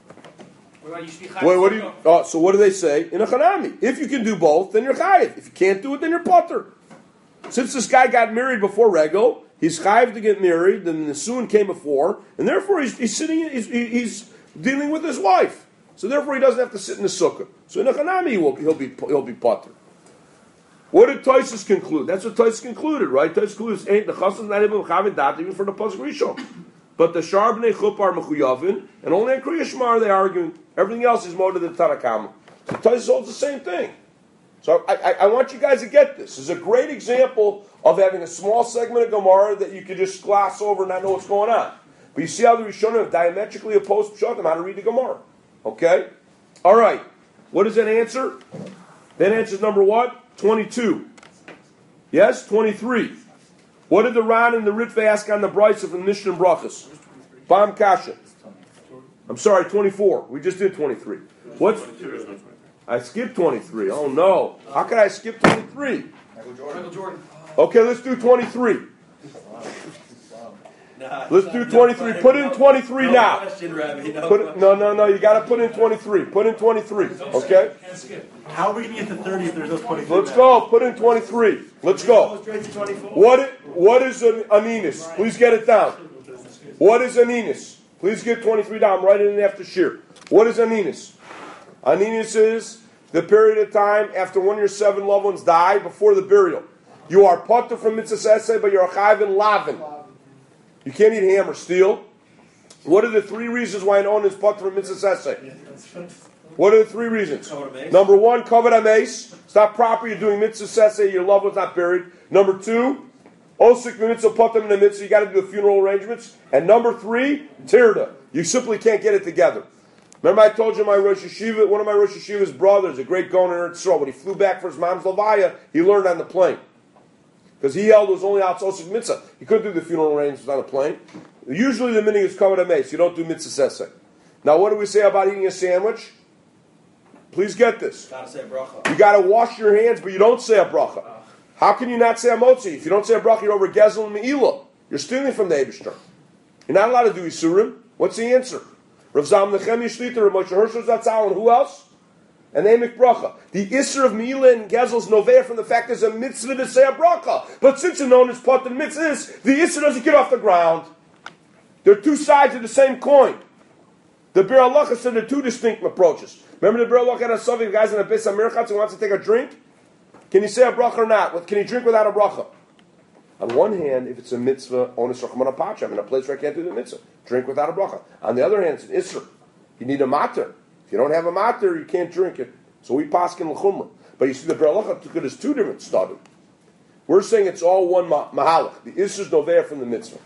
Wait, what do you? Oh, so what do they say in a Chanami? If you can do both, then you're chayiv. If you can't do it, then you're potter. Since this guy got married before Regel, he's chayiv to get married. Then the Nisun came before, and therefore he's, he's sitting. He's, he's dealing with his wife. So therefore he doesn't have to sit in the sukkah. So in a Chanami he will, he'll be he'll be potter. What did Tosfos conclude? That's what Tosfos concluded, right? Tosfos concludes ain't the chassan not even chayav dat even for the pasuk rishon. But the Shar bnei Chuppah are mechuyavin, and only in Kriya Shema are they arguing. Everything else is more to the Tanakama. So Tosfos holds the same thing. So I, I, I want you guys to get this. This is a great example of having a small segment of Gemara that you could just gloss over and not know what's going on. But you see how the Rishonim have diametrically opposed Pshatim, how to read the Gemara. Okay? All right. What does that answer? That answers number what? twenty-two. Yes? twenty-three. What did the Ran and the Ritva ask on the Brisa from Mishnah and Brachas? Bam Kasha. I'm sorry, twenty-four. We just did twenty-three. What's? I skipped twenty-three. Oh no. How could I skip twenty-three? Michael Jordan. Okay, let's do twenty-three. Let's do twenty-three. Put in twenty-three now. Put it, no, no, no. You got to put in twenty-three. Put in twenty-three. Okay? How are we going to get to thirty if there's no twenty-three? Let's go. Put in twenty-three. Let's go. What, what is an aninus? Please get it down. What is aninus? Please get twenty-three down. I'm writing it after shir. What is aninus? Aninus is the period of time after one of your seven loved ones die before the burial. You are potter from mitzvah seseh, but you're a chayav in lavin. You can't eat ham or steel. What are the three reasons why an owner is potter from mitzvah seseh? What are the three reasons? Number one, covered amace. It's not proper. You're doing mitzvah seseh. Your loved one's not buried. Number two, osik mitzvah potter in the mitzvah. You got to do the funeral arrangements. And number three, tirda. You simply can't get it together. Remember, I told you my Rosh Hashiva, one of my Rosh Hashiva's brothers, a great Gaon in Eretz Yisrael, when he flew back for his mom's levaya, he learned on the plane. Because he held it was only out osik mitzvah. He couldn't do the funeral arrangements on a plane. Usually the meaning is covered amace. You don't do mitzvah seseh. Now, what do we say about eating a sandwich? Please get this. Gotta say a bracha. You got to wash your hands, but you don't say a bracha. How can you not say a motzi? If you don't say a bracha, you're over gezel and me'ilah. You're stealing from the Eibishter. You're not allowed to do isurim. What's the answer? Rav Zalman Nechemia Shlita, Rav Moshe Hershel Zatzal, and who else? And they make bracha. The isur of me'ilah and gezel is novea from the fact there's a mitzvah to say a bracha. But since it's known as pot and mitzvahs, the isur doesn't get off the ground. They're two sides of the same coin. The Bir Halacha said there are two distinct approaches. Remember the Bir Halacha had a Savi, guys in a Beis HaMirchatz who wants to take a drink? Can he say a bracha or not? Can he drink without a bracha? On one hand, if it's a mitzvah, onus rachman apacha, I'm in a place where I can't do the mitzvah. Drink without a bracha. On the other hand, it's an isser. You need a mater. If you don't have a mater, you can't drink it. So we paskin l'chumrah. But you see, the Beralacha took it as two different studies. We're saying it's all one ma- mahalach. The isser is noveh from the mitzvah.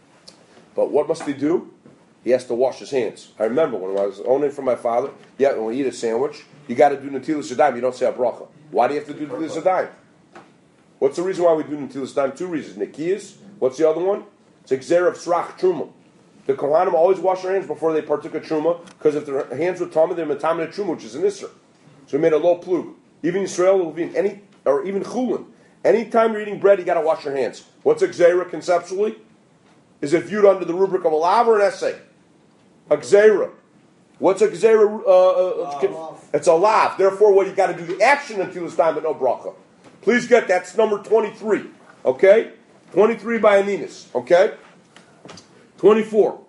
But what must he do? He has to wash his hands. I remember when I was owning for my father, yeah, when we eat a sandwich, you got to do netilas yadayim. You don't say a bracha. Why do you have to do netilas yadayim? What's the reason why we do netilas yadayim? Two reasons. Nikiyas. What's the other one? It's exer of srach truma. The kohanim always wash their hands before they partook of truma, because if their hands were tamid, they're metamin of truma, which is an isser. So we made a low plug. Even Yisrael will be in any, or even chulin. Anytime you're eating bread, you got to wash your hands. What's a gzeira conceptually? Is it viewed under the rubric of a lav or an essay? A gzeira. What's a gzeira? Uh, uh, it's a lav. Therefore, what you got to do the action until it's time, but no bracha. Please get that's number twenty-three. Okay, twenty-three by Aninas. Okay, twenty-four.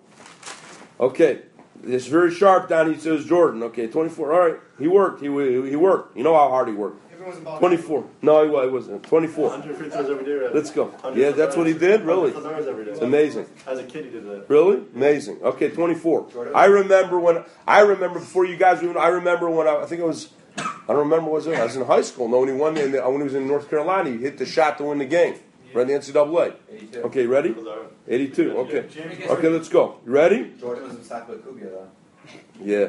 Okay, it's very sharp down. He says Jordan. Okay, twenty-four. All right, he worked. He he worked. You know how hard he worked. twenty-four. No, he wasn't. twenty-four. one hundred fifty every day. Right? Let's go. Yeah, that's what he did? Really? It's amazing. As a kid, he did that. Really? Amazing. Okay, twenty-four. I remember when, I remember before you guys, I remember when I, I think it was, I don't remember what it was. I was in high school. No, when he won, the, when he was in North Carolina, he hit the shot to win the game. Right in the N C double A. Okay, ready? eighty-two. Okay. Okay, let's go. You ready? Jordan was in Sacco Kubia, though. Yeah.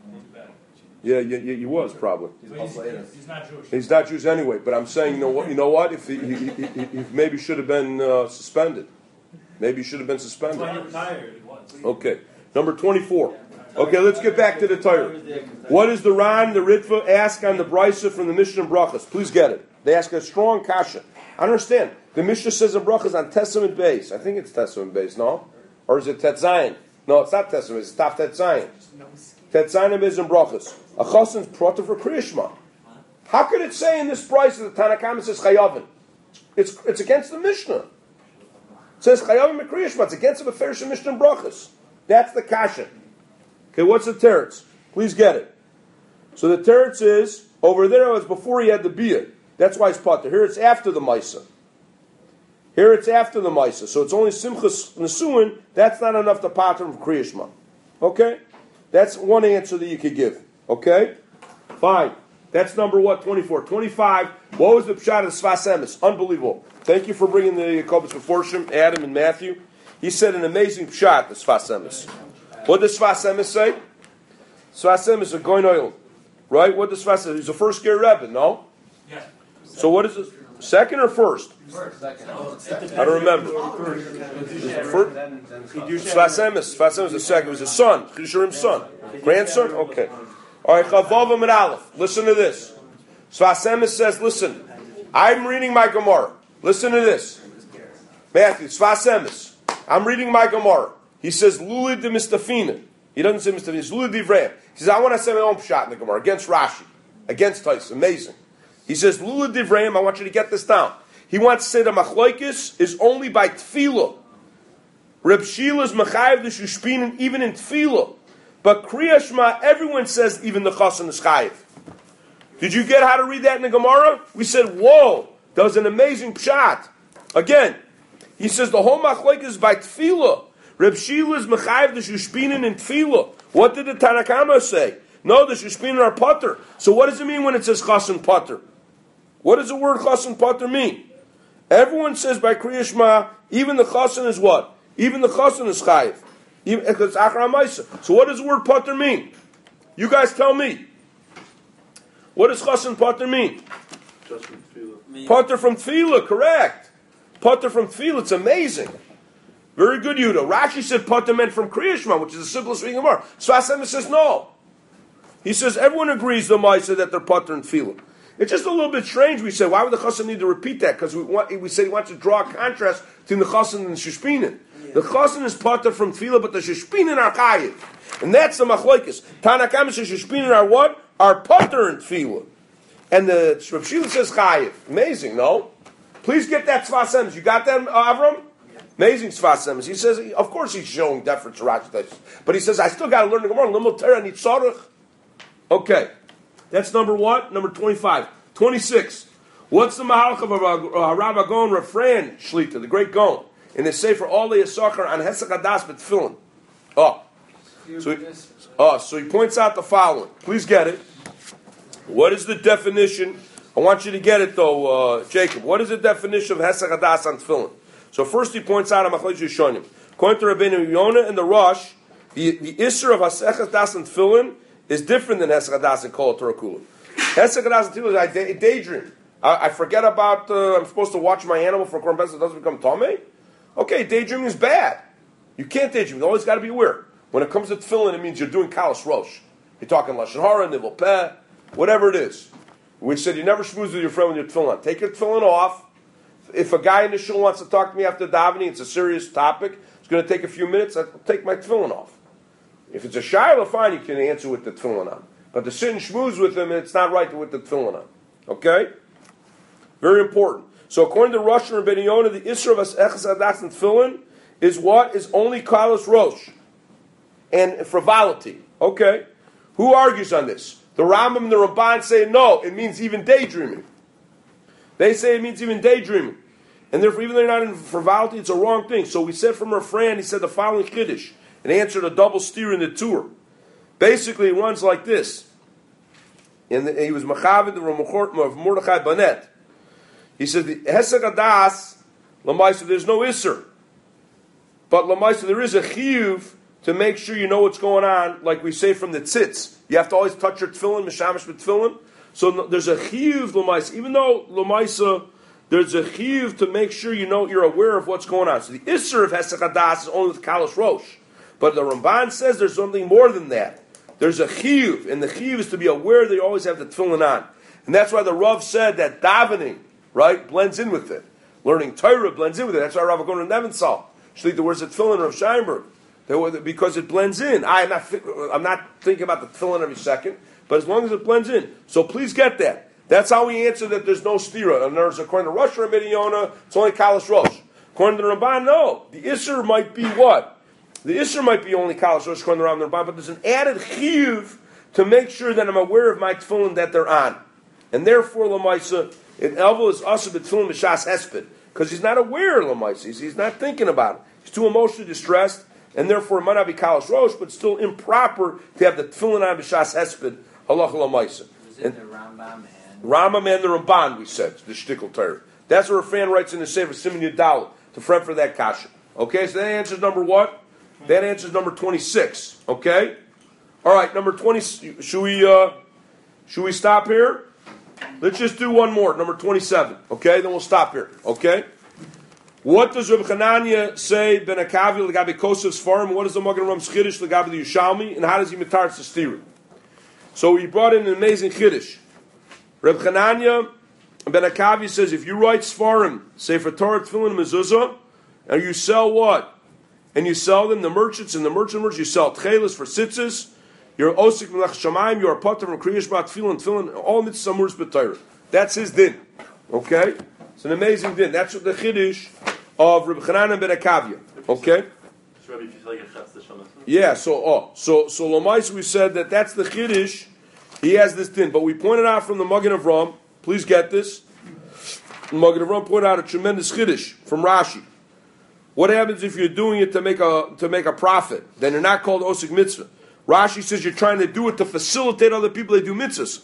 Yeah, yeah, yeah, he was probably. He's, he's not Jewish. He's not Jewish anyway. But I'm saying, you know what? You know what? If he, he, he, he, he maybe should have been uh, suspended. Maybe he should have been suspended. Okay, number twenty-four. Okay, let's get back to the Torah. What does the Ran, the Ritva ask on the Brisa from the Mishnah and Brachas? Please get it. They ask a strong kasha. I understand. The Mishnah says in Brachas on Testament base. I think it's Testament base, no? Or is it Tet Zayin? No, it's not Testament. It's Taf Tet Zayin. Tet Zayin is in Brachas. A chasen's prota for Kriyashma. How could it say in this price that the Tanakhama says Chayavin? It's it's against the Mishnah. It says Chayavin Kriyashma. It's against the Beferish Mishnah and Brachas. That's the kasha. Okay, what's the teretz? Please get it. So the teretz is over there. It was before he had the bia. That's why it's potter. Here it's after the Maisa. Here it's after the Maisa. So it's only Simchas Nesuin. That's not enough to pater from Kriyashma. Okay? That's one answer that you could give. Okay? Fine. That's number what? twenty-four. twenty-five. What was the pshat of Sfas Emes? Unbelievable. Thank you for bringing the Yakovus Meforshim, Adam and Matthew. He said an amazing pshat, the Sfas Emes. What does Sfas Emes say? Sfas Emes is a goin oil. Right? What does Sfas Emes? He's a first gear Rebbe, no? Yeah. So what is it? Second or first? First. Second. I don't remember. Sfas Emes. Sfas Emes is the second. It was his son. Chisharim's son. Grandson? Okay. All right. Chavavim and Aleph. Listen to this. Sfas Emes says, listen, I'm reading my Gemara. Listen to this. Matthew, Sfas Emes. I'm reading my Gemara. He says, Luli de Mistafina. He doesn't say Mistafina. It's Luli de Ivram. He says, I want to say my own pshat in the Gemara against Rashi. Against Tais. Amazing. He says, Lula Divrayim, I want you to get this down. He wants to say that Machlaikis is only by Tefillah. Reb Shila is Mechayev the Shushpinin even in Tefillah. But Kriya Shema, everyone says even the Chasan is Chayev. Did you get how to read that in the Gemara? We said, whoa, that was an amazing pshat. Again, he says the whole Machlaikis is by Tefillah. Reb Shila is Mechayev the Shushpinin in Tefillah. What did the Tanakama say? No, the Shushpinin are Potter. So what does it mean when it says Chasan Potter? What does the word Chasan Potter mean? Everyone says by Kriya Shema, even the Chasan is what? Even the Chasan is Chayiv. It's Achra Maisa. So what does the word Potter mean? You guys tell me. What does Chasan Potter mean? Just from Tefillah. Potter from Tefillah, correct. Potter from Tefillah, it's amazing. Very good, Yudah. Rashi said Potter meant from Kriya Shema, which is the simplest thing of all. Sfas Emes says no. He says everyone agrees the Maisa that they're Potter and Tefillah. It's just a little bit strange. We say, why would the Chassan need to repeat that? Because we want, we said he wants to draw a contrast between the Chassan and the Shishpinin. Yeah. The Chassan is Potter from Tefillah, but the Shishpinin are Chayiv. And that's the Machlokes. Tanakam and Shishpinin are what? Are Potter and Tefillah. And the Reb Shila says Chayiv. Amazing, no? Please get that Sfas Emes. You got that, Avram? Yeah. Amazing Sfas Emes. He says, of course he's showing deference to Rashi. But he says, I still got to learn the Gemara. Limul Torah Nitzarech. Okay. That's number what? Number twenty-five. twenty-six. What's the mahalach of a Harav Gaon refrain, Shlita, the great Gaon, in the Sefer All the Yisachar on Hesach Hadas B'Tfilin? Oh. So he, oh, so he points out the following. Please get it. What is the definition? I want you to get it though, uh, Jacob. What is the definition of Hesach Hadas on Tefillin? So first he points out a Machlokes Rishonim. According to Rabbeinu Yonah and the Rosh, the, the Isser of Hesach Hadas on Tefillin is different than Hesach Hadas and Kol Torah Kula. Hesach Hadas on Tefillin is I day, daydream. I, I forget about, uh, I'm supposed to watch my animal for Korban Pesach, it doesn't become Tomei? Okay, daydreaming is bad. You can't daydream. You always got to be aware. When it comes to Tefillin, it means you're doing Kalas Rosh. You're talking Lashon Hara, Nivel Peh, whatever it is. We said you never schmooze with your friend when you're tefillin on. Take your tefillin off. If a guy in the shul wants to talk to me after davening, it's a serious topic. It's going to take a few minutes. I'll take my tefillin off. If it's a shayla, fine, you can answer with the tefillin on. But to sit and schmooze with him, it's not right to with the tefillin on. Okay? Very important. So according to Rosh and Rabbeinu Yonah, the Isra of Hesach Hadas and tefillin is what? Is only Kalas Rosh. And frivolity. Okay? Who argues on this? The Rambam and the Ramban say no, it means even daydreaming. They say it means even daydreaming. And therefore, even though they're not in frivolity, it's a wrong thing. So we said from Refrain, he said the following Kiddush, and answered a double steer in the tour. Basically, it runs like this. And he was Machavid of Mordechai Banet. He said, the Hesach Hadas, Lamaisa, there's no Isser. But Lamaisa, there is a Chiyuv to make sure you know what's going on, like we say from the tzitz. You have to always touch your tefillin, mishamish with tefillin. So there's a chiyuv l'maisa. Even though l'maisa, there's a chiyuv to make sure you know you're aware of what's going on. So the isser of Hesach Hadas is only with Kalas Rosh. But the Ramban says there's something more than that. There's a chiyuv, and the chiyuv is to be aware that you always have the tefillin on. And that's why the Rav said that davening, right, blends in with it. Learning Torah blends in with it. That's why Rav Agon and Nevinsal should the words of tefillin of Scheinberg. Because it blends in. I'm not, I'm not thinking about the tefillin every second, but as long as it blends in. So please get that. That's how we answer that there's no stira. And there's, according to Rosh Rabbeinu Yonah, it's only Kalas Rosh. According to the Ramban, no. The Isser might be what? The Isser might be only Kalas Rosh, according to the Ramban, but there's an added chiyuv to make sure that I'm aware of my tefillin that they're on. And therefore, Lamaisa, it elvo is also betfillin b'shas hesped. Because he's not aware of Lamaisa. He's, he's not thinking about it. He's too emotionally distressed. And therefore, it might not be Kalas Rosh, but still improper to have the tefillin on b'shas hesped halacha l'maisa. Was it the Rambam and Rambam and the Ramban? We said the shtickle Torah. That's what Rafan writes in the Sefer Siman Yudal to front for that kasha. Okay, so that answers number what? That answers number twenty-six. Okay, all right, number twenty. Should we uh, should we stop here? Let's just do one more, number twenty-seven. Okay, then we'll stop here. Okay. What does Reb Chananya say ben Akavi legabi Kosov's farm? What does the Magen Ram Chiddush legabi the Yushalmi? And how does he mitar to steer? So he brought in an amazing Chiddush. Reb Chananya ben Akavi says if you write Sfarim, say for Torah, Tefillin, Mezuzah, and you sell what? And you sell them, the merchants and the merchant merchants, you sell Tchelis for Sitzes, you're Osik Melech Shamayim, you're a Potter from Kriyash Bat Tefillin, Tefillin, all mitzvahs Amuris B'Torah. That's his din. Okay? It's an amazing din. That's what the Chiddush of Reb Chananya ben Akavia. Okay? Yeah, so oh, so so Lomais, we said that that's the Chiddush. He has this din, but we pointed out from the Magen Avram. Please get this. The Magen Avram pointed out a tremendous Chiddush from Rashi. What happens if you're doing it to make a to make a profit? Then you're not called Osik Mitzvah. Rashi says you're trying to do it to facilitate other people that do mitzvahs.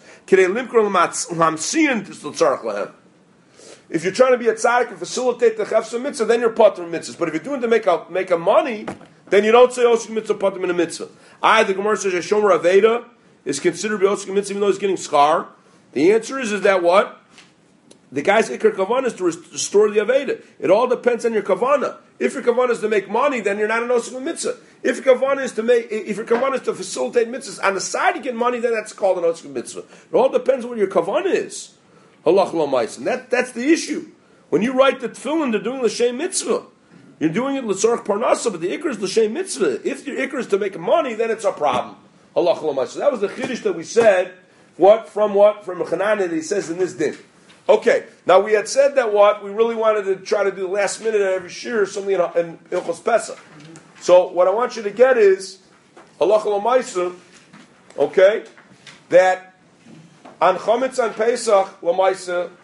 If you're trying to be a tzaddik and facilitate the chefsa mitzvah, then you're patur mitzvahs. But if you're doing it to make a make a money, then you don't say osik mitzvah patur in a mitzvah. I, the Gemara says Shomer Aveda is considered to be osik mitzvah even though he's getting schar. The answer is is that what? The guy's ikar kavanah is to restore the Aveda. It all depends on your kavanah. If your kavanah is to make money, then you're not an osik mitzvah. If your kavanah is to make, if your kavanah is to facilitate mitzvahs on the side you get money, then that's called an osik mitzvah. It all depends on what your kavanah is. Halach l'mais, and that that's the issue. When you write the tefillin, they're doing l'shem mitzvah. You're doing it l'tzorach parnasa, but the ikar is l'shem mitzvah. If your ikar is to make money, then it's a problem. Halach l'mais. So that was the chiddush that we said. What from what from Chananya that he says in this din. Okay, now we had said that what we really wanted to try to do the last minute of every shir something in, in Ilchos Pesach. So what I want you to get is halach l'maisa. Okay, that on Chametz on Pesach l'maisa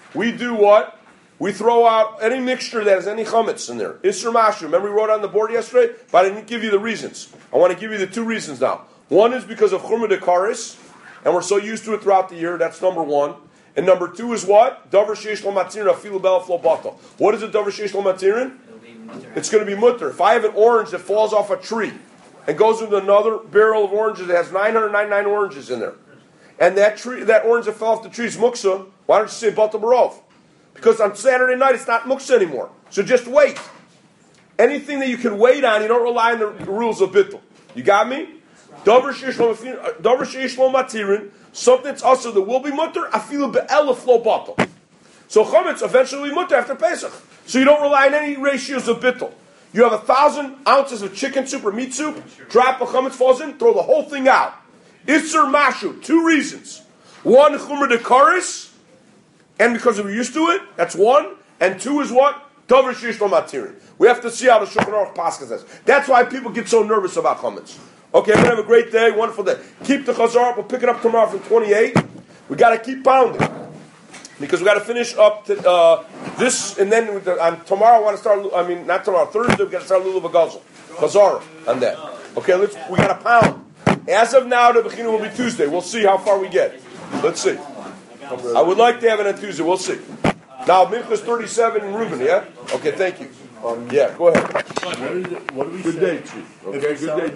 we do what? We throw out any mixture that has any chametz in there. Isser Mashu. Remember we wrote on the board yesterday? But I didn't give you the reasons. I want to give you the two reasons now. One is because of Churma Dekaris, and we're so used to it throughout the year. That's number one. And number two is what? Davar Sheish Lo Matirin Afilu Bela Flo Batal. What is a Davar Sheish Lo Matirin? It's going to be mutter. If I have an orange that falls off a tree and goes into another barrel of oranges that has nine hundred ninety-nine oranges in there, and that tree, that orange that fell off the tree is muksa, why don't you say Batal Barov? Because on Saturday night it's not muksa anymore. So just wait. Anything that you can wait on, you don't rely on the rules of bittul. You got me? Davar Sheish Lo Matirin. Something that's also that will be mutter, afilu be'elef lo batal. So chametz eventually mutter after Pesach. So you don't rely on any ratios of bittul. You have a thousand ounces of chicken soup or meat soup, drop of chametz falls in, throw the whole thing out. Isser Mashu, two reasons. One, Chumra Dekaris, and because we're used to it, that's one. And two is what? Davar Sheish Lo Matirin. We have to see how the Shulchan Aruch Pascha says. That's why people get so nervous about chametz. Okay, we're going to have a great day, wonderful day. Keep the Chazar up. We'll pick it up tomorrow from twenty-eight. We got to keep pounding. Because we got to finish up to, uh, this, and then the, on tomorrow I want to start, I mean, not tomorrow, Thursday we got to start Lulav Gazel. Chazar on that. Okay, let's, we got to pound. As of now, the Bechina will be Tuesday. We'll see how far we get. Let's see. I would like to have it on Tuesday. We'll see. Now, Minchas thirty-seven in Reuben, yeah? Okay, thank you. Um, yeah, go ahead. What, is it, what do we Good say? day, Chief. Okay, good day.